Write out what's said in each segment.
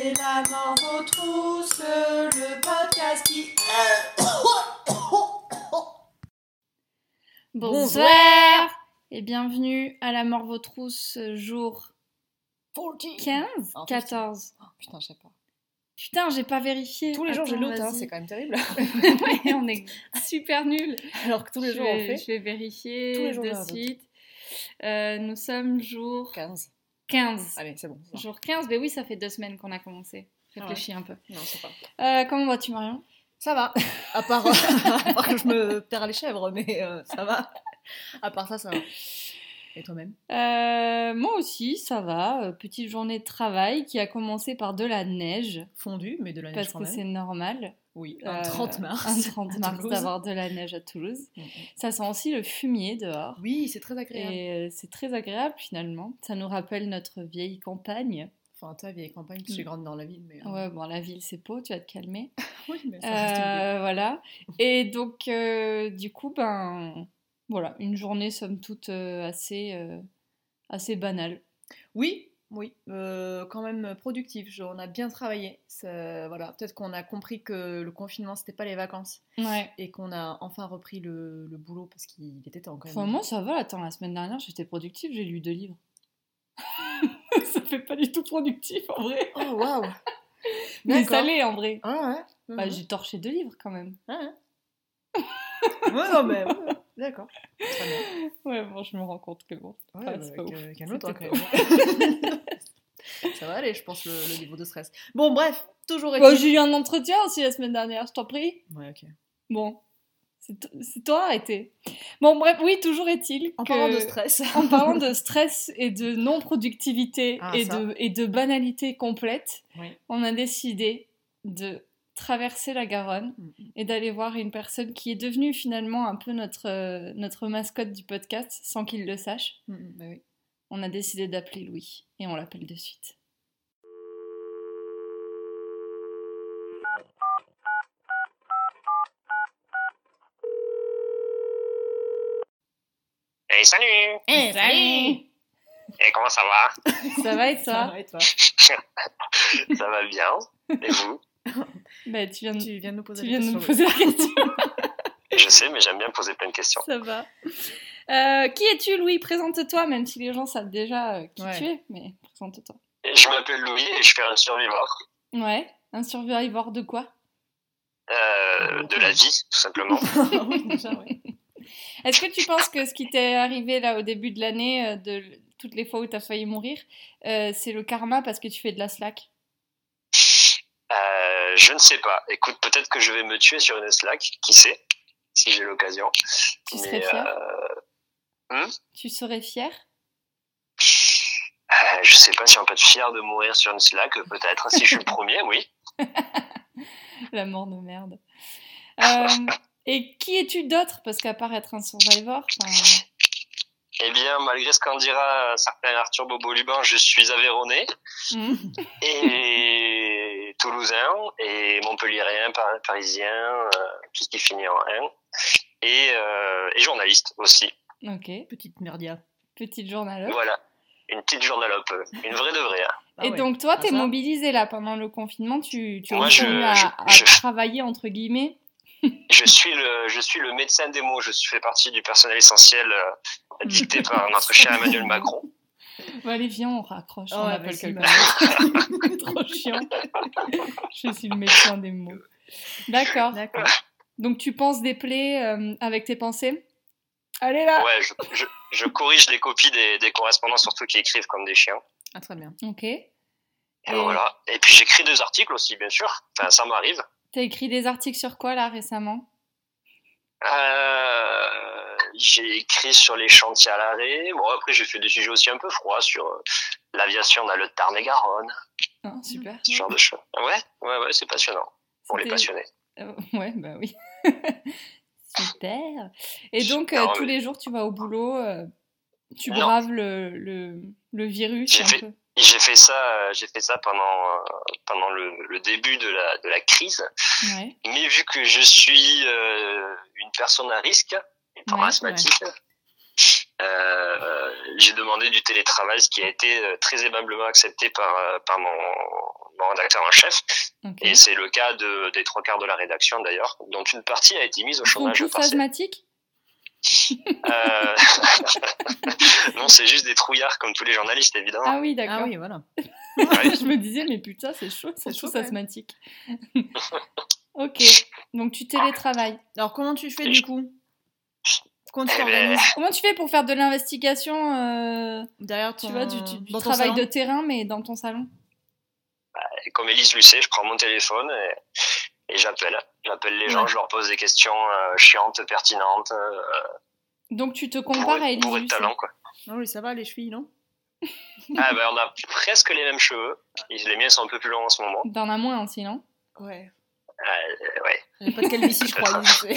C'est la mort aux trousses, le podcast qui... Bonsoir et bienvenue à la mort vos trousses, jour 15, 14. Oh, putain, je sais pas. Putain, j'ai pas vérifié. Tous les jours, Attends, je l'ôte, vas-y. c'est quand même terrible. Ouais, on est super nuls. Alors que tous les jours, on fait. Je vais vérifier Tous les jours, de l'un à suite. Nous sommes jour 15. 15. Allez, c'est bon. Jour 15, mais oui, ça fait 2 semaines qu'on a commencé. Réfléchis un peu. Non, c'est pas. Comment vas-tu, Marion ? Ça va. À part que je me perds les chèvres, mais ça va. À part ça, ça va. Et toi-même ? Moi aussi, ça va. Petite journée de travail qui a commencé par de la neige. Fondu, mais de la neige Parce quand que même. c'est normal. Oui, un 30 mars. Un 30 à mars Toulouse. d'avoir de la neige à Toulouse. Mm-hmm. Ça sent aussi le fumier dehors. Oui, c'est très agréable. Et c'est très agréable finalement. Ça nous rappelle notre vieille campagne. Enfin, toi, vieille campagne, je suis grande dans la ville, mais... Ouais, bon, la ville c'est Pau, tu vas te calmer. Oui, mais ça reste une ville. Voilà. Et donc, du coup, voilà, une journée somme toute assez banale. Oui, quand même productif. On a bien travaillé. Voilà, peut-être qu'on a compris que le confinement, c'était pas les vacances. Ouais. Et qu'on a enfin repris le boulot parce qu'il était temps quand même. Enfin, moi, ça va. Attends, la semaine dernière, j'étais productive, j'ai lu 2 livres. Ça fait pas du tout productif, en vrai. Oh, waouh. Mais ça l'est, en vrai. Ah ouais. Bah, j'ai torché 2 livres, quand même. Ah ouais. Ouais, non, mais... Ouais. D'accord. Très bien. Ouais, bon, je me rends compte que bon. Ouais, c'est pas ouf. calme-toi quand C'était même. Ça va aller, je pense, le niveau de stress. Bon, bref, toujours Bon, est-il... j'ai eu un entretien aussi la semaine dernière, je t'en prie. Ouais, ok. Bon, c'est toi, arrêtez. Bon, bref, oui, toujours est-il En que... parlant de stress... En parlant de stress et de non-productivité Ah, et ça. de banalité complète, Oui. on a décidé de traverser la Garonne et d'aller voir une personne qui est devenue finalement un peu notre mascotte du podcast sans qu'il le sache. Bah oui. On a décidé d'appeler Louis et on l'appelle de suite. Hey, salut! Hey, salut! Et comment ça va? Ça va et toi? Ça va, et toi? Ça va bien. Et vous? Bah, tu viens de nous poser tu la viens de question. nous poser la question. Je sais, mais j'aime bien poser plein de questions. Ça va. Qui es-tu, Louis? Présente-toi, même si les gens savent déjà qui tu es, mais présente-toi. Je m'appelle Louis et je suis un survivant. Ouais, un survivor de quoi? De la vie, tout simplement. Oui, déjà, oui. Est-ce que tu penses que ce qui t'est arrivé là au début de l'année, de toutes les fois où t'as failli mourir, c'est le karma parce que tu fais de la slack? Je ne sais pas. Écoute, peut-être que je vais me tuer sur une Slack, qui sait, si j'ai l'occasion. Tu serais fier? Hmm? Tu serais fier? Je sais pas si on peut être fier de mourir sur une Slack, peut-être. Si je suis le premier, oui. La mort de merde. Et qui es-tu d'autre? Parce qu'à part être un survivor, Eh bien, malgré ce qu'en dira un certain Arthur Bobo-Lubin, je suis Aveyronais et Toulousain et Montpellierien, Parisien, tout ce qui finit en un, et journaliste aussi. Ok. Petite merdia. Petite journalope. Voilà, une petite journalope, une vraie de vraie. Hein. Ah Et ouais. donc toi, t'es Ça. mobilisé là pendant le confinement, tu Moi, continues à je- travailler entre guillemets. Je suis le médecin des mots, je fais partie du personnel essentiel dicté par notre cher Emmanuel Macron. Bon, allez, viens, on raccroche, Oh, on ouais, appelle vas-y, quelqu'un d'autre. Trop chiant. Je suis le médecin des mots. D'accord. D'accord. Donc tu penses des plaies avec tes pensées? Allez là. Ouais, je corrige les copies des correspondants, surtout qui écrivent comme des chiens. Ah, très bien. Ok. Et voilà. Et puis j'écris 2 articles aussi, bien sûr. Enfin, ça m'arrive. T'as écrit des articles sur quoi là récemment? J'ai écrit sur les chantiers à l'arrêt. Bon, après, j'ai fait des sujets aussi un peu froids sur l'aviation dans le Tarn-et-Garonne. Ah, super. Ce genre de choses. Ouais, c'est passionnant. Pour les passionnés. Ouais, bah oui. Super. Et donc, Non, tous mais- les jours, tu vas au boulot, tu Non. braves le virus un peu. J'ai fait ça pendant le début de la crise. Ouais. Mais vu que je suis une personne à risque, étant Ouais, asthmatique, j'ai demandé du télétravail, ce qui a été très aimablement accepté par mon rédacteur en chef. Ok. Et c'est le cas des 3/4 de la rédaction d'ailleurs. Donc une partie a été mise au Ils sont chômage tous partiel. asthmatiques? Euh... non, c'est juste des trouillards comme tous les journalistes évidemment. Ah oui, d'accord. Ah oui, voilà. Ouais. Je me disais, mais putain, c'est chaud, ils sont C'est chaud, tous quand même. asthmatiques. Ok, donc tu télétravailles. Alors, comment tu fais du coup? Comment tu Eh ben, t'organises Comment tu fais pour faire de l'investigation derrière tu ton... vois, du dans ton travail salon de terrain, mais dans ton salon? Et comme Élise Lucet, je prends mon téléphone et j'appelle. J'appelle les gens, Ouais. je leur pose des questions chiantes, pertinentes, Donc tu te compares à Élise bourrées de Lucet. talent, quoi. Ah oui, ça va, les chevilles, non? Ah ben, on a presque les mêmes cheveux. Les miens sont un peu plus longs en ce moment. T'en as moins aussi, non? Ouais. Ouais. Elle n'a pas de calvitie, je crois. Lucet.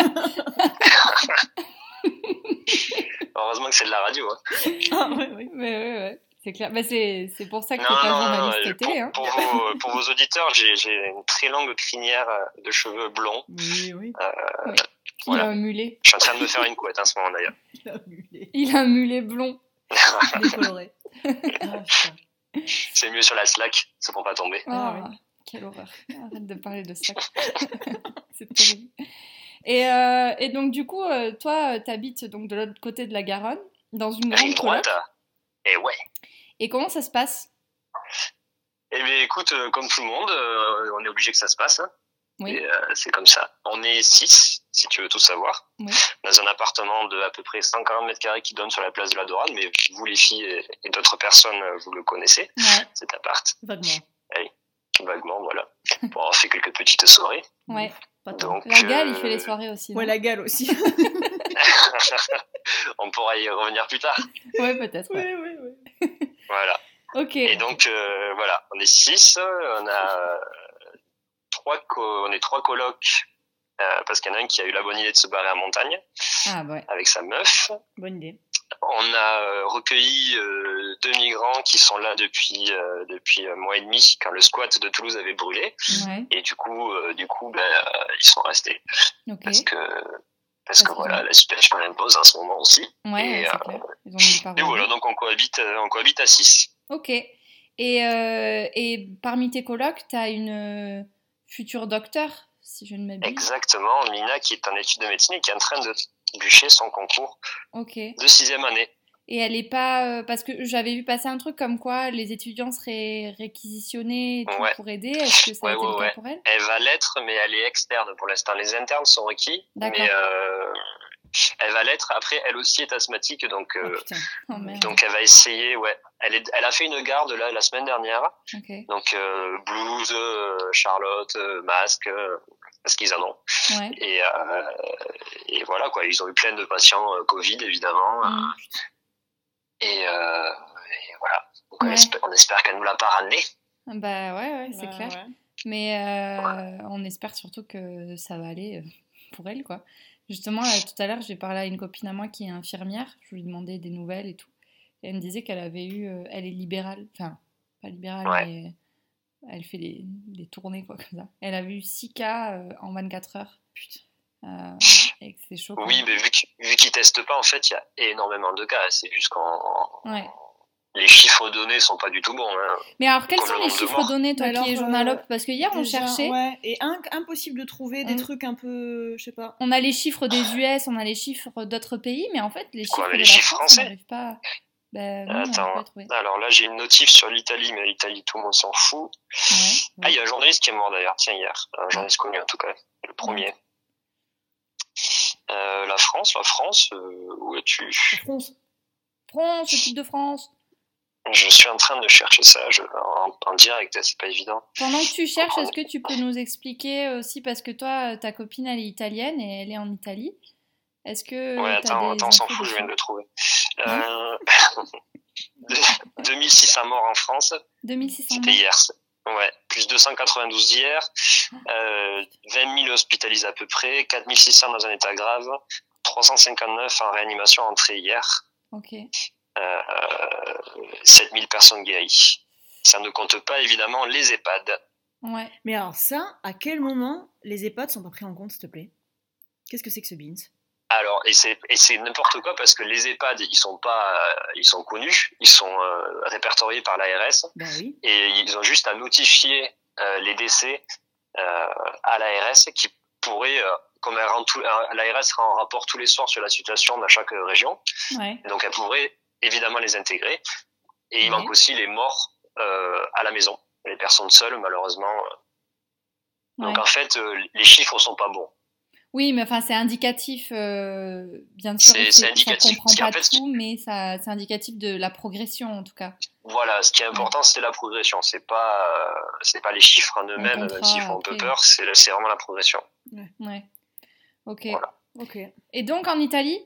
Heureusement que c'est de la radio. Hein. Ah, ouais. Ouais. C'est clair. Bah, c'est pour ça que t'es Non, pas non, journaliste télé. Hein. pour vos auditeurs, j'ai une très longue crinière de cheveux blonds. Oui. Il Voilà. a un mulet. Je suis en train de me faire une couette en ce moment d'ailleurs. Il a un mulet blond. Décoloré. Ah, putain. C'est mieux sur la slack, c'est pour pas tomber. Ah, Oh, quelle horreur. Arrête de parler de ça. C'est terrible. Et donc, du coup, toi, t'habites donc de l'autre côté de la Garonne, dans une grande Rive coloc. droite. Et ouais. Et comment ça se passe? Eh bien, écoute, comme tout le monde, on est obligé que ça se passe. Hein. Oui. Et, c'est comme ça. On est 6, si tu veux tout savoir, Oui. dans un appartement de à peu près 140 mètres carrés qui donne sur la place de la Dorade. Mais vous, les filles et d'autres personnes, vous le connaissez, Ouais. cet appart. Vaguement. Vaguement, voilà. Pour avoir fait quelques petites soirées. Ouais. Pas tant. Donc, La Gale, il fait les soirées aussi. non? Ouais, la gale aussi. on pourra y revenir plus tard. Ouais, peut-être. Ouais. ouais. Voilà. Ok. Et donc, voilà, on est 6, on a on est 3 colocs, parce qu'il y en a un qui a eu la bonne idée de se barrer en montagne Ah, ouais. avec sa meuf. Bonne idée. On a recueilli 2 migrants qui sont là depuis un mois et demi, quand le squat de Toulouse avait brûlé. Ouais. Et du coup, ils sont restés. Ok. Parce que Parce que voilà, la situation l'impose en ce moment aussi. Ouais, et, c'est clair. Ils ont mis le et parole. voilà, donc on cohabite à 6. Ok. Et parmi tes colocs, t'as une future docteur, si je ne m'abuse. Exactement, Mina qui est en études de médecine et qui est en train de bûcher son concours Ok. de 6e année. Et elle est pas... parce que j'avais vu passer un truc comme quoi les étudiants seraient réquisitionnés et tout Ouais. pour aider. Est-ce que ça a été le cas Ouais. pour elle? Elle va l'être, mais elle est externe pour l'instant. Les internes sont requis, D'accord. mais elle va l'être. Après, elle aussi est asthmatique, donc Oh, putain. Oh merde. donc elle va essayer. Ouais, elle a fait une garde là la semaine dernière. Ok. Donc blouse, Charlotte, masque, parce qu'ils en ont. Ouais. Et voilà quoi. Ils ont eu plein de patients Covid évidemment. Mm. Et voilà. Donc Ouais. on espère qu'elle nous l'a pas ramené. Bah ouais, c'est Ouais, clair. ouais. Mais on espère surtout que ça va aller pour elle, quoi. Justement, tout à l'heure, j'ai parlé à une copine à moi qui est infirmière. Je lui demandais des nouvelles et tout. Et elle me disait qu'elle avait eu... elle est libérale. Enfin, pas libérale, Ouais. mais elle fait des tournées, quoi, comme ça. Elle avait eu 6 cas en 24 heures. Putain. Et que c'est chaud. Oui, mais vu qu'ils testent pas, en fait, il y a énormément de cas. C'est juste Ouais. les chiffres donnés sont pas du tout bons. Hein. Mais alors, quels Comme sont le les nombre de chiffres morts. donnés, toi Alors, qui es journalope? Parce que hier, on Déjà, cherchait... Ouais, et impossible de trouver des Mm. trucs un peu, je sais pas. On a les chiffres des US, on a les chiffres d'autres pays, mais en fait, les chiffres Quoi, mais de les la chiffres France, on français n'arrive pas... Ben, non, on n'arrive Attends, pas à trouver. alors là, j'ai une notif sur l'Italie, mais l'Italie, tout le monde s'en fout. Ouais. Ah, il y a un journaliste qui est mort d'ailleurs, tiens, hier. Un journaliste connu en tout cas, le premier. La France, où es-tu? France. France, équipe de France. Je suis en train de chercher ça en direct, c'est pas évident. Pendant que tu cherches, est-ce que tu peux nous expliquer aussi, parce que toi, ta copine, elle est italienne et elle est en Italie. Est-ce que Ouais, t'as attends, des on s'en infos fout, je viens de dessus? le trouver. 2600 morts en France, 2600 c'était morts. hier. Ouais, plus 292 hier, 20 000 hospitalisés à peu près, 4600 dans un état grave, 359 en réanimation entrée hier, Ok. 7000 personnes guéries. Ça ne compte pas évidemment les EHPAD. Ouais. Mais alors ça, à quel moment les EHPAD sont pas pris en compte, s'il te plaît? Qu'est-ce que c'est que ce beans? Alors, et c'est n'importe quoi parce que les EHPAD, ils sont connus, ils sont répertoriés par l'ARS. Ben oui. Et ils ont juste à notifier les décès à l'ARS qui pourrait, comme l'ARS sera en rapport tous les soirs sur la situation dans chaque région, Ouais. donc elle pourrait évidemment les intégrer. Et il Ouais. manque aussi les morts à la maison, les personnes seules malheureusement. Donc Ouais. en fait, les chiffres sont pas bons. Oui, mais enfin, c'est indicatif, bien sûr. C'est indicatif. Ça comprend Parce qu'en pas fait, tout, mais c'est indicatif de la progression, en tout cas. Voilà, ce qui est important, c'est la progression. C'est pas les chiffres en eux-mêmes, même comptera s'ils font un peu après. peur. C'est vraiment la progression. Ouais. Ok. Voilà. Ok. Et donc, en Italie?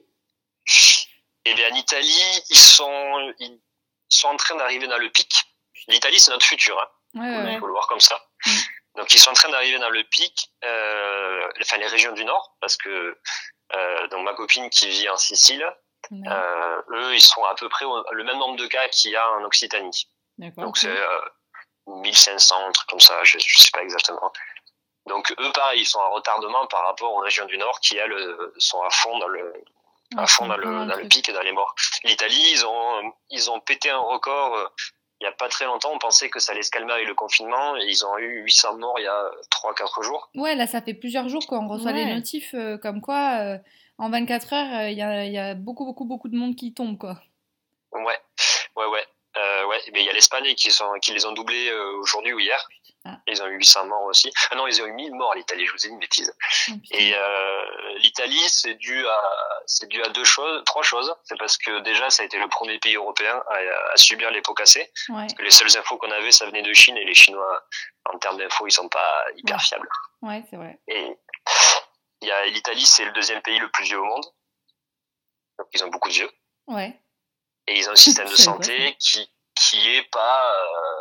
Et bien en Italie, ils sont en train d'arriver dans le pic. L'Italie, c'est notre futur. Hein. Ouais. Il faut le voir comme ça. Mm. Donc ils sont en train d'arriver dans le pic, enfin les régions du Nord, parce que donc ma copine qui vit en Sicile, Ouais. eux ils sont à peu près le même nombre de cas qu'il y a en Occitanie. D'accord. Donc c'est 1500, un truc comme ça, je sais pas exactement. Donc eux pareil, ils sont en retardement par rapport aux régions du Nord qui elles sont à fond dans le pic et dans les morts. L'Italie, ils ont pété un record. Il y a pas très longtemps, on pensait que ça allait se calmer avec le confinement et ils ont eu 800 morts il y a 3-4 jours. Ouais, là, ça fait plusieurs jours qu'on reçoit Ouais. des notifs comme quoi, en 24 heures, il y a beaucoup de monde qui tombe, quoi. Ouais. Mais il y a l'Espagne qui les ont doublés aujourd'hui ou hier. Ah. Ils ont eu 800 morts aussi. Ah non, ils ont eu 1000 morts l'Italie, je vous ai dit une bêtise. Oh, putain. Et l'Italie, c'est dû à trois choses. C'est parce que déjà, ça a été le premier pays européen à subir les pots cassés. Ouais. Parce que les seules infos qu'on avait, ça venait de Chine et les Chinois, en termes d'infos, ils sont pas hyper Ouais. fiables. Ouais, c'est vrai. Et l'Italie, c'est le deuxième pays le plus vieux au monde. Donc ils ont beaucoup de vieux. Ouais. Et ils ont un système de Je savais pas santé qui est pas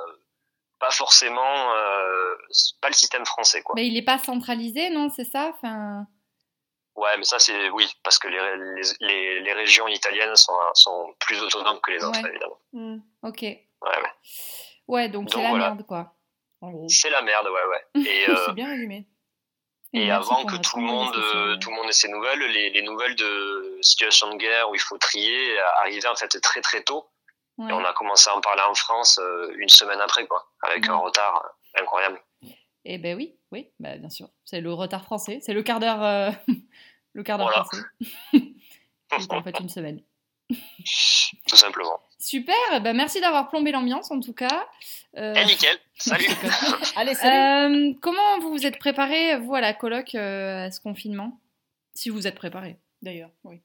forcément pas le système français, quoi. Mais il est pas centralisé, non? C'est ça? Enfin... Ouais, mais ça c'est oui, parce que les régions italiennes sont plus autonomes que les autres, Ouais. évidemment. Mm. Ok. Ouais. Ouais, donc c'est Donc, la voilà. merde, quoi. En gros. C'est la merde, ouais. Et C'est bien résumé. Et et merci avant pour que notre tout le monde ait ses nouvelles, les nouvelles de situation de guerre où il faut trier arrivaient en fait très très tôt. Ouais. Et on a commencé à en parler en France une semaine après, quoi, avec Ouais. un retard incroyable. Eh ben oui, bah, bien sûr. C'est le retard français. C'est le quart d'heure, Voilà. français. C'est en fait une semaine. Tout simplement. Super. Ben merci d'avoir plombé l'ambiance en tout cas. Eh nickel, salut. Allez, salut. Comment vous vous êtes préparés, vous, à la coloc, à ce confinement? Si vous êtes préparés. D'ailleurs, oui.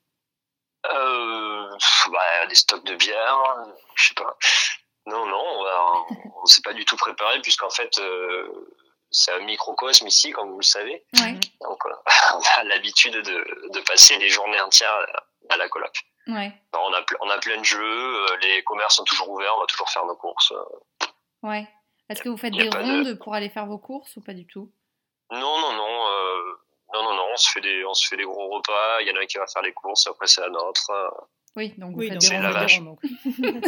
Des stocks de bière, je sais pas. Non, on s'est pas du tout préparé puisqu'en fait c'est un microcosme ici, comme vous le savez. Ouais. Donc on a l'habitude de passer des journées entières à la coloc. Ouais. Alors, on a plein de jeux, les commerces sont toujours ouverts, on va toujours faire nos courses. Ouais. Est-ce que vous faites Y a des pas de- rondes pour aller faire vos courses ou pas du tout? Non, on se fait des gros repas, il y en a un qui va faire les courses, après c'est la nôtre. Oui, donc vous Oui, faites donc des c'est rondes. la on fait vache. des rondes, donc.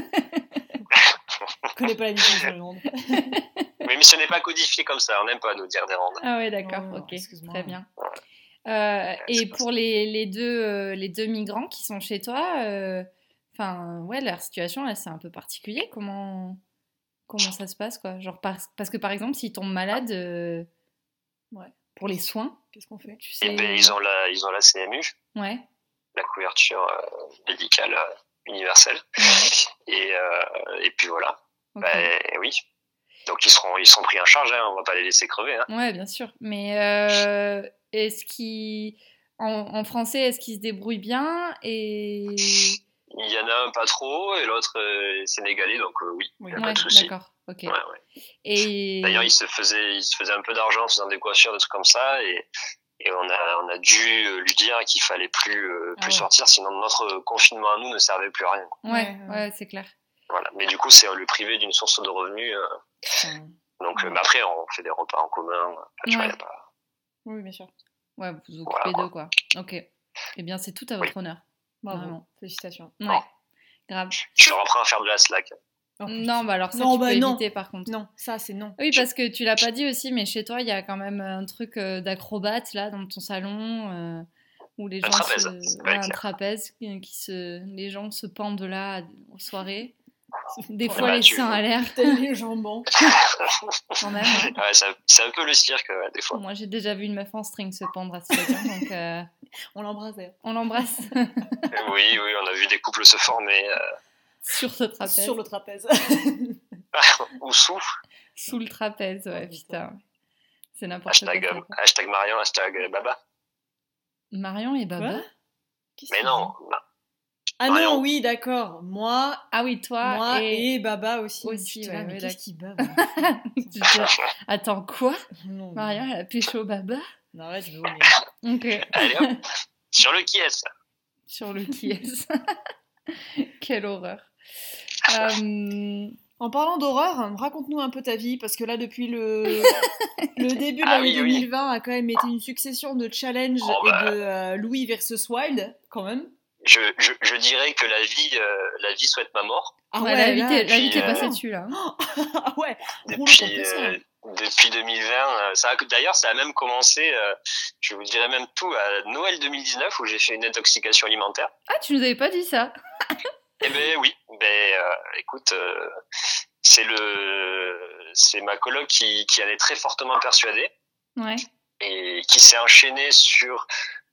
Je connais pas la définition de ronde. Oui, mais ce n'est pas codifié comme ça, on n'aime pas nous dire des rondes. Ah ouais, d'accord, Oh, ok, excuse-moi. très bien. c'est Et pas pour les deux migrants qui sont chez toi, ouais, leur situation là, c'est un peu particulier. Comment ça se passe, quoi? Genre parce que par exemple, s'ils tombent malades, Ouais. pour les soins, Qu'est-ce qu'on fait? tu Et sais. ben ils ont la CMU, Ouais. la couverture médicale universelle. Ouais. Et puis voilà. Ok. Oui. Donc ils seront pris en charge, hein, on va pas les laisser crever. Hein. Ouais, bien sûr. Mais est-ce qu'ils en français, est-ce qu'ils se débrouillent bien et Il y en a un pas trop et l'autre est sénégalais, donc oui, il n'y a ouais, pas de souci. d'accord. Ok. Ouais. Et D'ailleurs, il se faisait un peu d'argent en faisant des coiffures, des trucs comme ça, et on a dû lui dire qu'il fallait plus ouais. sortir, sinon notre confinement à nous ne servait plus à rien. ouais, c'est clair. Voilà. Mais du coup, c'est le privé d'une source de revenus. Donc, mais après, on fait des repas en commun. Tu vois, y a pas... Oui, bien sûr. Ouais, vous vous occupez Voilà. d'eux, quoi. Ok. Eh bien, c'est tout à votre honneur. Bravo. Vraiment. Félicitations. Ouais. Grave. Je leur apprends à faire de la slack. Oh, Non, bah alors ça, Non, tu bah peux non. éviter, par contre. Non, ça, c'est non. Oui, parce que tu l'as pas dit aussi, mais chez toi, il y a quand même un truc d'acrobate, là, dans ton salon, où les Un gens trapèze, se... c'est ouais, pas un clair. trapèze, les gens se pendent là aux soirées. Des Ouais, fois, bah, les seins à l'air, Tel les jambons. quand même. Hein. Ouais, c'est un peu le cirque, des fois. Moi, j'ai déjà vu une meuf en string se pendre à ce truc, hein, donc On l'embrassait. on l'embrasse Oui, on a vu des couples se former sur ce trapèze. Sur le trapèze. ou sous. Sous le trapèze, ouais, Oh, putain. C'est n'importe quoi. Hashtag, ça, quoi. hashtag Marion, hashtag Baba. Marion et Baba. Quoi Qu'est-ce Mais qu'il non, dit Ah Marion. non, oui, d'accord. Moi Ah oui, toi et Baba aussi. aussi, J'étais ouais, là, mais ouais, qu'est-ce qui bave Tu te dis, attends, quoi Non, Marion, elle a pécho Baba non, arrête, je veux vomir. Ok. Allez hop, sur le qui est-ce. Sur le qui est. Quelle horreur. En parlant d'horreur, raconte-nous un peu ta vie, parce que là, depuis le début de Ah l'année oui, oui. 2020, a quand même été une succession de challenges Oh, et bah. de Louis versus Wild, quand même. Je dirais que la vie souhaite ma mort. Ah Ouais, la vie là, t'est puis, passée dessus, là. Hein. ah ouais, rouleau Depuis, compresseur. depuis 2020, d'ailleurs, ça a même commencé, je vous dirais même tout, à Noël 2019, où j'ai fait une intoxication alimentaire. Ah, tu nous avais pas dit ça. Eh ben oui, écoute, c'est ma coloc qui en est très fortement persuadée Ouais. et qui s'est enchaînée sur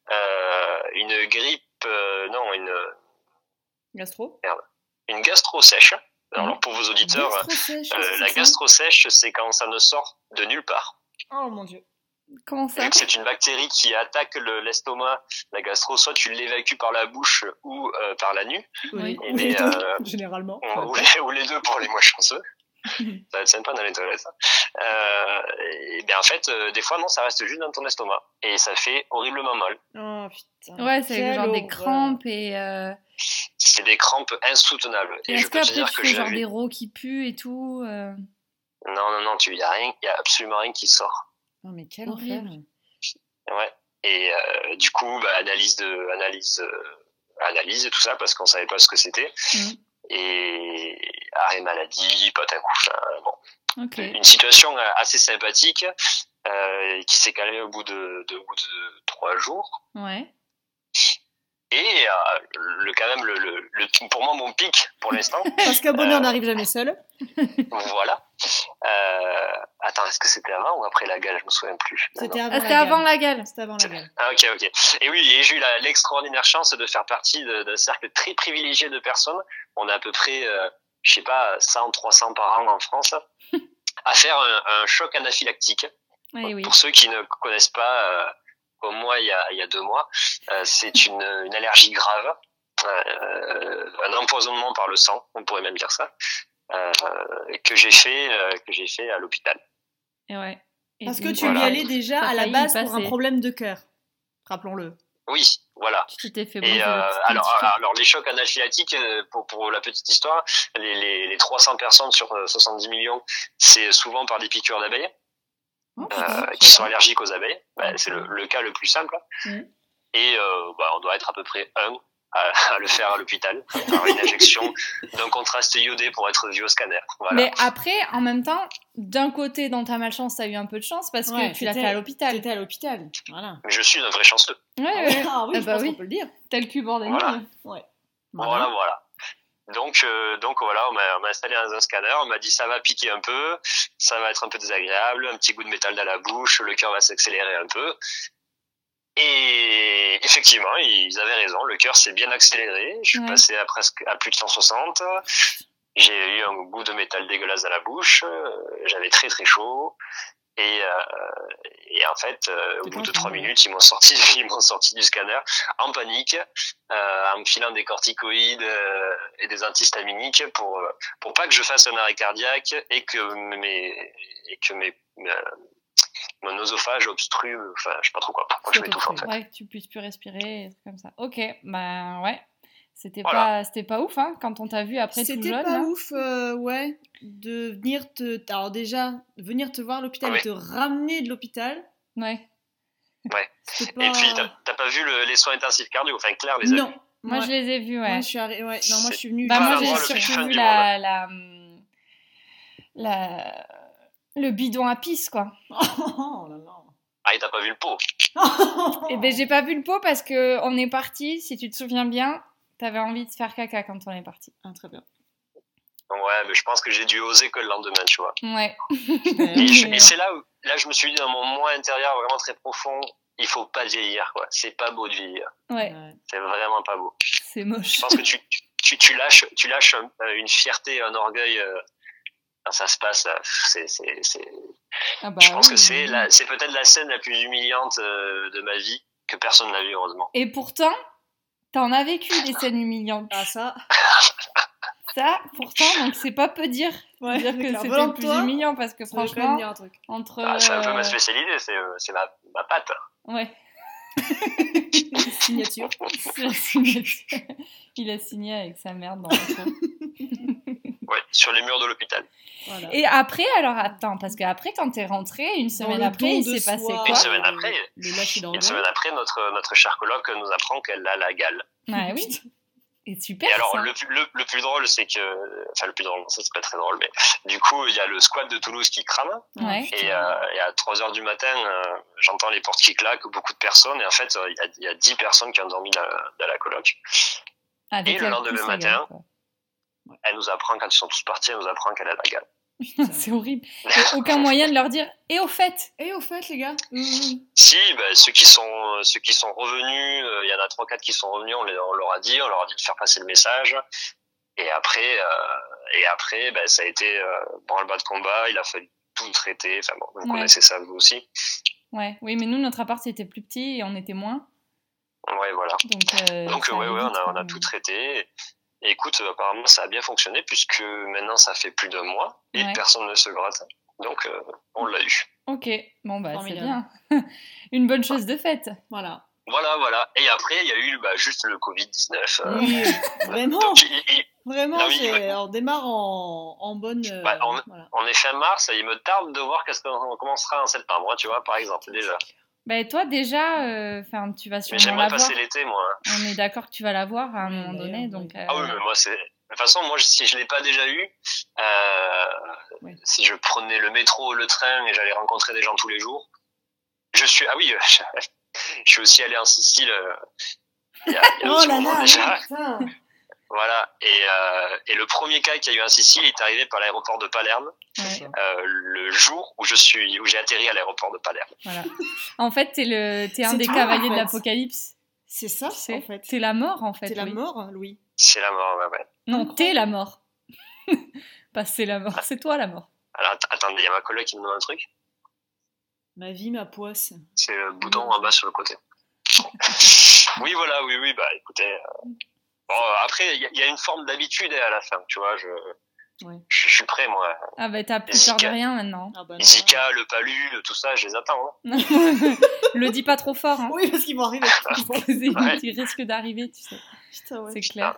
une grippe, non, Gastro. une gastro sèche. Alors pour vos auditeurs, Gastro-sèche, qu'est-ce que la c'est gastro sèche, c'est quand ça ne sort de nulle part. Oh mon dieu. Comment ça Vu que c'est une bactérie qui attaque l'estomac, la gastro, soit tu l'évacues par la bouche ou par la nuit, Oui. Ou les Mais, deux, généralement. ou les deux pour les moins chanceux. Ça va être sympa dans les toilettes. Ça. Et bien en fait, des fois non, ça reste juste dans ton estomac et ça fait horriblement mal. Oh putain. Ouais, c'est Quelle genre des horreur. crampes et C'est des crampes insoutenables. Et je est-ce peux te qu'après dire tu que fais genre j'avais. des rots qui puent et tout Non, il y a rien, il y a absolument rien qui sort. Oh mais quel Horrible. enfer. Ouais. Et du coup, analyse et tout ça parce qu'on savait pas ce que c'était. Mhm. Et arrêt maladie, pote à coup. Bon. Ok. Une situation assez sympathique qui s'est calmée au bout de 3 jours. Ouais. Et quand même pour moi mon pic pour l'instant. Parce qu'un bonheur n'arrive jamais seul. Voilà. Attends, est-ce que c'était avant ou après la gale? Je me souviens plus. C'était Ah, avant c'était la avant gamme. la gale. C'était avant la gamme. Ah, ok. Et oui, et j'ai eu l'extraordinaire chance de faire partie d'un cercle très privilégié de personnes. On a à peu près, je sais pas, 100, 300 par an en France, à faire un choc anaphylactique. Oui, oui. Pour ceux qui ne connaissent pas, comme moi il y a 2 mois, c'est une allergie grave, un empoisonnement par le sang, on pourrait même dire ça, que j'ai fait à l'hôpital. Et ouais. Et Parce que donc, tu y voilà. allais déjà T'as à la failli y base pour un passer. problème de cœur. Rappelons-le. Oui, voilà. Tu t'étais fait Et bronzer le petit alors les chocs anaphylactiques, pour la petite histoire, les 300 personnes sur 70 millions, c'est souvent par des piqûres d'abeilles. Oh, putain, Qui sont allergiques aux abeilles. C'est le cas le plus simple. Mhm. Et on doit être à peu près un à le faire à l'hôpital, par une injection d'un contraste iodé pour être vu au scanner. Voilà. Mais après, en même temps, d'un côté, dans ta malchance, t'as eu un peu de chance parce Ouais, que tu l'as c'était- fait à l'hôpital. T'étais à l'hôpital. Voilà. Mais je suis un vrai chanceux. Ouais, ouais. Ah oui, Ah je bah pense oui. qu'on peut le dire. T'as le cul bordé. Voilà. Voilà. Donc voilà, on m'a installé dans un scanner, on m'a dit ça va piquer un peu, ça va être un peu désagréable, un petit goût de métal dans la bouche, le cœur va s'accélérer un peu. Et effectivement, ils avaient raison, le cœur s'est bien accéléré, je suis Ouais. passé à plus de 160, j'ai eu un goût de métal dégueulasse dans la bouche, j'avais très très chaud. Et en fait, au bout de 3 minutes, ils m'ont sorti du scanner en panique, en me filant des corticoïdes et des antihistaminiques pour pas que je fasse un arrêt cardiaque et que mon oesophage obstrue, enfin je sais pas trop quoi, pour que je m'étouffe en fait. Ouais, que tu puisses plus respirer, des trucs comme ça. Ok, bah ouais. C'était Voilà. pas ouf, hein, quand on t'a vu après tout C'était jeune. pas là. ouf, ouais, de venir alors déjà, venir te voir à l'hôpital Ouais. et te ramener de l'hôpital. Ouais. C'était pas... Et puis t'as pas vu les soins intensifs cardio, enfin Claire les a vus. Non. Moi, je les ai vus, ouais. Moi, je suis ouais. Non, moi, je suis venue... Bah, pas moi, l'endroit j'ai le plus surtout fun vu du le bidon à pisse, quoi. Oh là là. Ah et t'as pas vu le pot. Et ben, j'ai pas vu le pot parce que on est parti, si tu te souviens bien, t'avais envie de faire caca quand on est parti. Ah, très bien. Ouais, mais je pense que j'ai dû oser que le lendemain, tu vois. Ouais. Et c'est là où je me suis dit dans mon moi intérieur vraiment très profond, il faut pas vieillir, quoi. C'est pas beau de vieillir. Ouais, C'est vraiment pas beau. c'est moche. Je pense que tu lâches une fierté, un orgueil quand ça se passe. Ah bah Je pense oui, que c'est peut-être la scène la plus humiliante de ma vie que personne n'a vue, heureusement. Et pourtant, t'en as vécu des scènes humiliantes. Ah, ça. Ça, pourtant, donc c'est pas peu dire. Ouais, Dire que clair. c'était Venant le de plus toi, humiliant parce que Ça veut quand même franchement, dire un truc. entre. C'est un peu ma spécialité, c'est ma patte. Ouais, Signature. c'est la signature. Il a signé avec sa merde dans le trou. Ouais, sur les murs de l'hôpital. Voilà. Et après, alors attends, parce qu'après, quand t'es rentré, une semaine le après, don il de s'est passé soi. quoi Une semaine après, Le lâcher Une d'orgueil. semaine après, notre chère coloc nous apprend qu'elle a la gale. Ouais, oui. Et super. Et alors, ça. le plus drôle, c'est que... Enfin, le plus drôle, ça, c'est pas très drôle, mais du coup, il y a le squat de Toulouse qui crame. Ouais. Et à 3h du matin, j'entends les portes qui claquent, beaucoup de personnes. Et en fait, il y a 10 personnes qui ont dormi dans la coloc. Avec et le elle, lendemain tous, matin, les gars, quoi. Elle nous apprend, quand ils sont tous partis, elle nous apprend qu'elle a la gale. C'est horrible. Et aucun moyen de leur dire. Et au fait. Et au fait, les gars, Si, ceux qui sont revenus, il y en a 3-4 qui sont revenus, on leur a dit de faire passer le message. Et après, ça a été branle-bas de combat, il a fallu tout traiter. Enfin bon, vous connaissez ça vous aussi. Ouais, oui, mais nous, notre appart, c'était plus petit et on était moins. Ouais, voilà. Donc ça ouais, allait vite, on a tout traité. Et écoute, apparemment, ça a bien fonctionné puisque maintenant, ça fait plus d'un mois et Ouais. personne ne se gratte. Donc, on l'a eu. Ok, bon, bah, c'est Formidable. bien. Une bonne chose de faite. voilà. Voilà. Et après, il y a eu juste le Covid-19. Oui, vraiment, Donc, vraiment, Non, oui, on démarre en bonne. Voilà. on est fin mars, il me tarde de voir qu'est-ce qu'on commencera en septembre, tu vois, par exemple, déjà. Bah, toi, déjà, tu vas Mais sûrement j'aimerais la voir. passer l'été, moi. Hein. On est d'accord que tu vas la voir à un Oui, moment d'ailleurs, donné. oui. Donc, Ah oui, mais moi, de toute façon, si je l'ai pas déjà eu, Oui. si je prenais le métro, le train et j'allais rencontrer des gens tous les jours, je suis aussi allé en Sicile il y a un Oh petit là moment là, déjà. putain. Voilà. Et le premier cas qu'il y a eu en Sicile est arrivé par l'aéroport de Palerme, ouais, le jour où j'ai atterri à l'aéroport de Palerme. voilà. En fait, t'es un C'est des toi, cavaliers en de fait. l'Apocalypse. C'est ça, Tu sais, en fait. t'es la mort, en fait. C'est la oui. mort, Louis. C'est la mort, ouais. Non, t'es la mort. Pas c'est la mort, c'est toi la mort. Alors, attendez, il y a ma collègue qui me demande un truc. Ma vie, ma poisse. C'est le bouton en bas sur le côté. Oui, voilà, oui, bah écoutez. Bon, après, il y a une forme d'habitude à la fin, tu vois. Ouais. Je suis prêt, moi. Ah bah t'as plus peur de Zika. rien maintenant. Ah bah non. Zika, le palu, tout ça, je les attends. Hein. Le dis pas trop fort, hein. Oui, parce qu'ils vont arriver. Ouais. Il risque d'arriver, tu sais. Putain, ouais. C'est clair.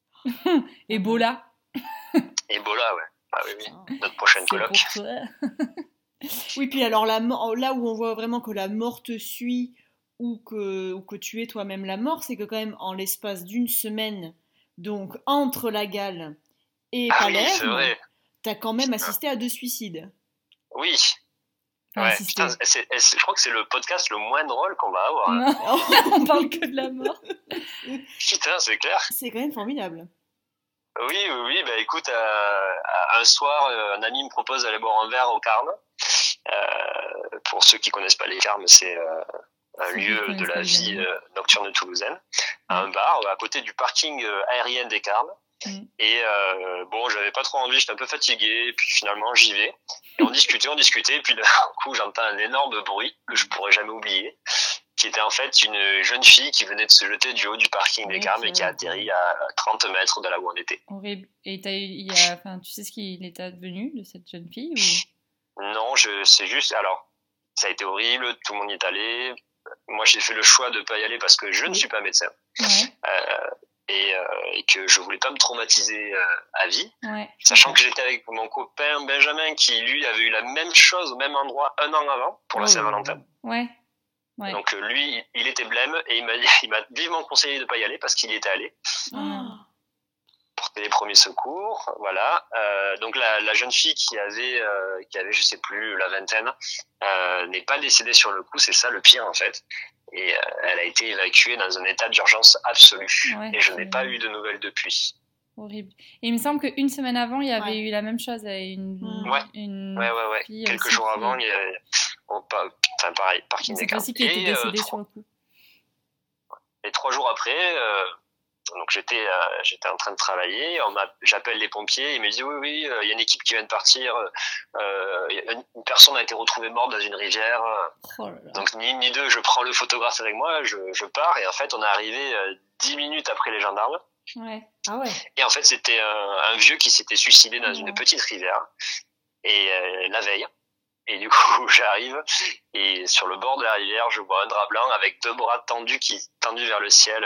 Ebola, Ebola, ouais. Ah oui, Putain. notre prochaine c'est coloc. pour toi. Oui, puis alors là où on voit vraiment que la mort te suit ou que tu es toi-même la mort, c'est que quand même en l'espace d'une semaine, donc entre la Galle et Ah oui, c'est Palerme, vrai. t'as quand même assisté à 2 suicides. Oui. Enfin, Ouais, si putain, c'était- je crois que c'est le podcast le moins drôle qu'on va avoir. Hein. Non, on parle que de la mort. Putain, c'est clair. C'est quand même formidable. Oui, bah écoute, un soir, un ami me propose d'aller boire un verre au Carme. Pour ceux qui connaissent pas les Carmes, c'est un Ceux qui lieu connaissent de pas la les vie Carmes. nocturne toulousaine, un bar à côté du parking aérien des Carmes. Mm. Et bon, j'avais pas trop envie, j'étais un peu fatigué, et puis finalement j'y vais. Et on discutait, et puis d'un coup j'entends un énorme bruit que je pourrais jamais oublier, qui était en fait une jeune fille qui venait de se jeter du haut du parking des Carmes et qui a atterri à 30 mètres de là où on était. Horrible. Et tu sais ce qu'il est advenu de cette jeune fille ou... Non, c'est juste, alors, ça a été horrible, tout le monde y est allé. Moi, j'ai fait le choix de pas y aller parce que je ne suis pas médecin. Ouais, Et que je voulais pas me traumatiser à vie. ouais. Sachant que j'étais avec mon copain Benjamin qui, lui, avait eu la même chose au même endroit un an avant pour la Saint-Valentin. Ouais. Ouais. Donc, lui, il était blême et il m'a vivement conseillé de pas y aller parce qu'il y était allé. Oh. Porter les premiers secours, voilà. Donc la jeune fille qui avait je sais plus la vingtaine n'est pas décédée sur le coup, c'est ça le pire en fait. Et elle a été évacuée dans un état d'urgence absolue. Ouais, et je n'ai pas eu de nouvelles depuis. Horrible. Et il me semble qu'une semaine avant, il y avait Ouais. eu la même chose. Une Ouais. fille Quelques aussi jours qui- avant, pareil, parking Mais des cette fois-ci cars. qui était décédée sur le coup. Et 3 jours après, donc j'étais en train de travailler, j'appelle les pompiers, ils me disent oui, il y a une équipe qui vient de partir, une personne a été retrouvée morte dans une rivière. Oh là là. Donc ni une ni deux, je prends le photographe avec moi, je pars, et en fait on est arrivé 10 minutes après les gendarmes. Ouais. Ah ouais. Et en fait c'était un vieux qui s'était suicidé dans une Ouais. petite rivière, et la veille. Et du coup, j'arrive, et sur le bord de la rivière, je vois un drap blanc avec 2 bras tendus vers le ciel.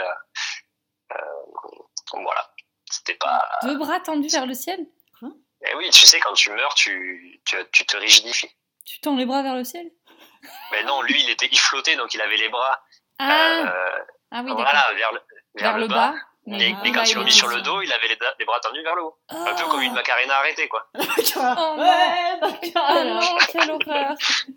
Donc voilà, c'était pas... 2 bras tendus vers le ciel. Et oui, tu sais, quand tu meurs, tu te rigidifies. Tu tends les bras vers le ciel. Mais non, lui, il flottait, donc il avait les bras Ah oui, d'accord. voilà, vers le bas. Mais Mais quand là, tu il l'as est mis sur le dessus. dos, il avait les bras tendus vers le haut. Un peu Oh. comme une Macarena arrêtée, quoi. Oh non. Ouais, Ah non, quelle horreur.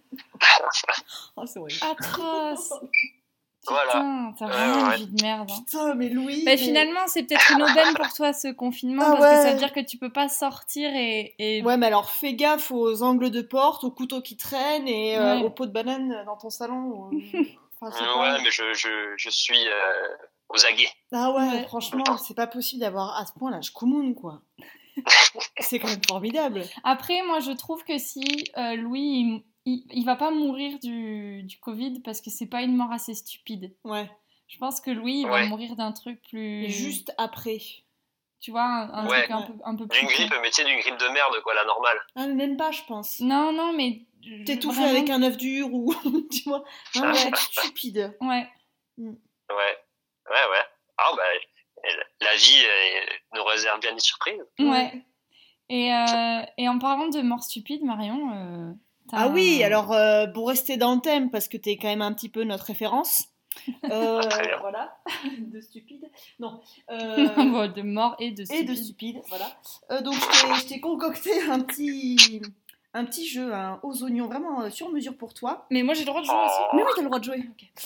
Oh, c'est horrible. Atroce. Voilà. Putain, t'as vraiment Ouais. une vie de merde. Hein. Putain, mais Louis. Mais finalement, c'est peut-être une aubaine pour toi ce confinement Ah parce que ça ouais. veut dire que tu peux pas sortir et... Ouais, mais alors fais gaffe aux angles de porte, aux couteaux qui traînent et Ouais. aux pots de banane dans ton salon. Enfin, je sais pas. Ouais, mais je suis aux aguets. Ah ouais, Ouais. franchement, c'est pas possible d'avoir à ce point l'âge commun, quoi. C'est quand même formidable. Après, moi, je trouve que si Louis, il va pas mourir du Covid parce que c'est pas une mort assez stupide. Ouais. Je pense que Louis, il va Ouais. mourir d'un truc plus... Juste après. Tu vois, un Ouais. truc un peu plus... D'une grippe, mais tu sais, d'une grippe de merde, quoi, la normale. Ah, mais même pas, je pense. Non, mais... T'étouffer vraiment- avec un œuf dur ou. Tu vois. Un truc stupide. Ouais. Ouais. Ah, bah, la vie nous réserve bien des surprises. Ouais. Et en parlant de mort stupide, Marion... t'as Ah oui, un- alors pour rester dans le thème, parce que t'es quand même un petit peu notre référence. Très bien. Voilà, de stupide. Non. Bon, de mort et de Et stupide. de stupide, voilà. Donc je t'ai concocté un petit jeu aux oignons, vraiment sur mesure pour toi. Mais moi, j'ai le droit de jouer aussi. Mais oui, t'as le droit de jouer.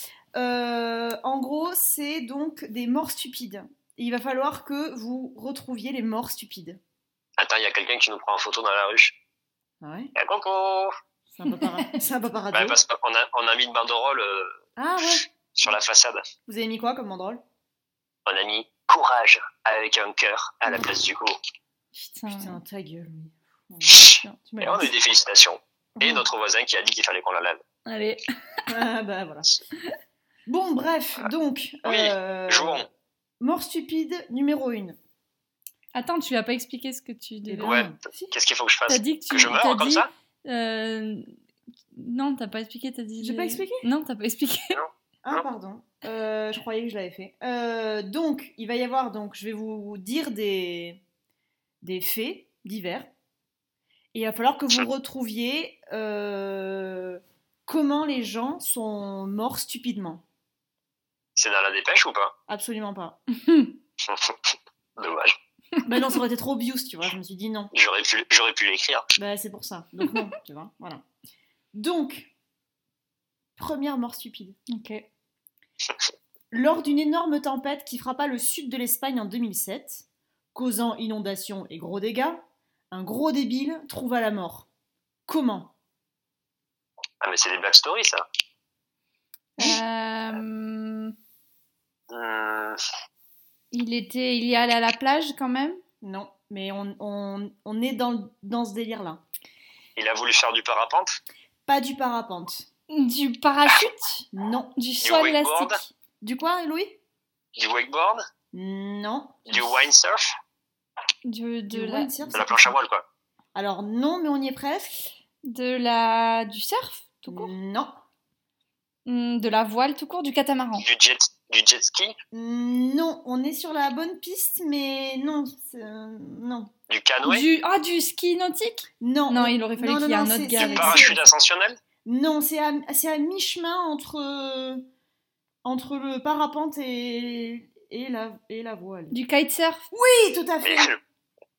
En gros, c'est donc des morts stupides. Et il va falloir que vous retrouviez les morts stupides. Attends, il y a quelqu'un qui nous prend en photo dans la rue. Ah ouais. Eh, coucou. C'est un papa radio. Bah, parce qu'on a mis une banderole Ah ouais. sur la façade. Vous avez mis quoi comme banderole? On a mis courage avec un cœur à la place du coup. Putain. Putain, ta gueule. Oui. Tu Et on a eu des félicitations. Et Ouais. notre voisin qui a dit qu'il fallait qu'on la lève. Allez. Ah bah voilà. Bon, bref, donc. Oui, jouons. Mort stupide numéro 1. Attends, tu l'as pas expliqué ce que tu devais... Ouais. Si. Qu'est-ce qu'il faut que je fasse? T'as dit que tu... Que je meure t'as comme dit, ça? Non, t'as pas expliqué, t'as dit... J'ai pas expliqué? Non, t'as pas expliqué. Ah, pardon. Je croyais que je l'avais fait. Donc, il va y avoir, donc, je vais vous dire des faits divers. Et il va falloir que vous retrouviez comment les gens sont morts stupidement. C'est dans la dépêche ou pas? Absolument pas. Dommage. Bah non, ça aurait été trop obvious, tu vois. Je me suis dit non. J'aurais pu l'écrire. Bah c'est pour ça. Donc non, tu vois. Voilà. Donc, première mort stupide. Ok. Lors d'une énorme tempête qui frappa le sud de l'Espagne en 2007, causant inondations et gros dégâts, un gros débile trouva la mort. Comment? Ah, mais c'est des Black Stories, ça. Il y allé à la plage quand même. Non, mais on est dans ce délire-là. Il a voulu faire du parapente. Pas du parapente. Du parachute. Non. Du saut wakeboard. élastique. Du quoi, Louis? Du wakeboard. Non. Du windsurf. De Du la... windsurf, De la planche à voile, quoi. Alors non, mais on y est presque. Du surf tout court. Non. De la voile tout court, du catamaran. Du jet ski. Non, on est sur la bonne piste, mais non. Non. Du canoë. Du ski nautique. Non. Non, il aurait fallu qu'il y ait un autre gars c'est- avec Du ça. parachute ascensionnel. Non, c'est à mi-chemin entre le parapente et la voile. Du kitesurf. Oui, tout à Mais fait.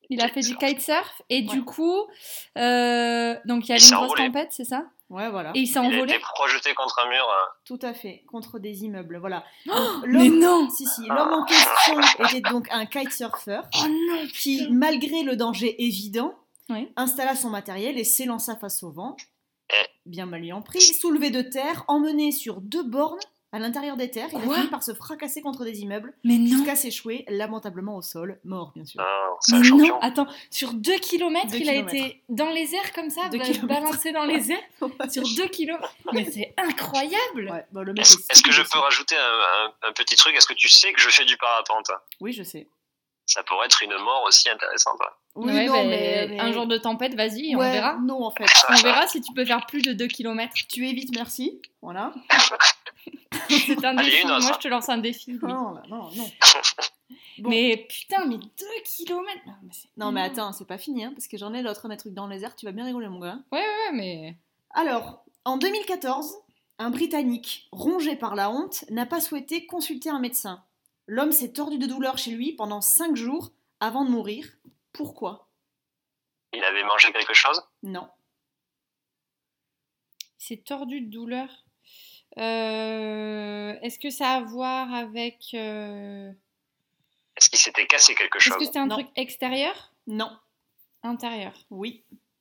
Il a fait du kitesurf et du Ouais. coup, donc il y a Il une s'est grosse envolé. tempête, c'est ça? Ouais, voilà. Et il s'est Il a envolé? été projeté contre un mur. Tout à fait, contre des immeubles, voilà. Mais non! L'homme en question était donc un kitesurfer Oh non! qui, malgré le danger évident, Oui. installa son matériel et s'élança face au vent, Eh. bien mal lui en pris, soulevé de terre, emmené sur 2 bornes à l'intérieur des terres, il a Quoi fini par se fracasser contre des immeubles Mais non! jusqu'à s'échouer lamentablement au sol, mort bien sûr. C'est un Mais champion. non! Attends, sur 2 kilomètres, 2 il a kilomètres. été dans les airs comme ça, 2 kilomètres. balancé dans les airs, sur 2 kilomètres. Mais c'est incroyable! Ouais, bon, le mec Est-ce que je stupide peux aussi. rajouter un petit truc? Est-ce que tu sais que je fais du parapente? Oui, je sais. Ça pourrait être une mort aussi intéressante. Oui, Ouais, non, bah, mais... un jour de tempête, vas-y, et on Ouais, verra. non, en fait. On verra si tu peux faire plus de 2 kilomètres. Tu évites, merci. Voilà. C'est un Allez, défi. une autre. Moi, je te lance un défi. Louis. Non, non. Bon. Mais putain, mais 2 kilomètres. Non, mais attends, c'est pas fini, hein, parce que j'en ai d'autres, des trucs dans les airs, tu vas bien rigoler, mon gars. Ouais, mais. Alors, en 2014, un Britannique, rongé par la honte, n'a pas souhaité consulter un médecin. L'homme s'est tordu de douleur chez lui pendant 5 jours avant de mourir. Pourquoi? Il avait mangé quelque chose? Non. Il s'est tordu de douleur. Est-ce que ça a à voir avec. Est-ce qu'il s'était cassé quelque Est-ce chose? que c'était un Non. truc extérieur? Non. Intérieur. Oui.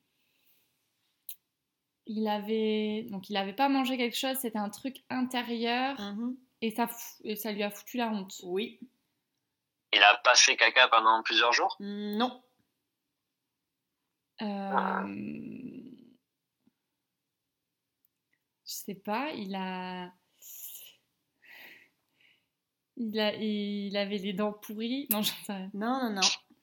Il avait pas mangé quelque chose, c'était un truc intérieur Mhm. et ça lui a foutu la honte. Oui. Il a pas fait caca pendant plusieurs jours? Non. Je sais pas, il avait les dents pourries. Non, j'en sais rien. Non.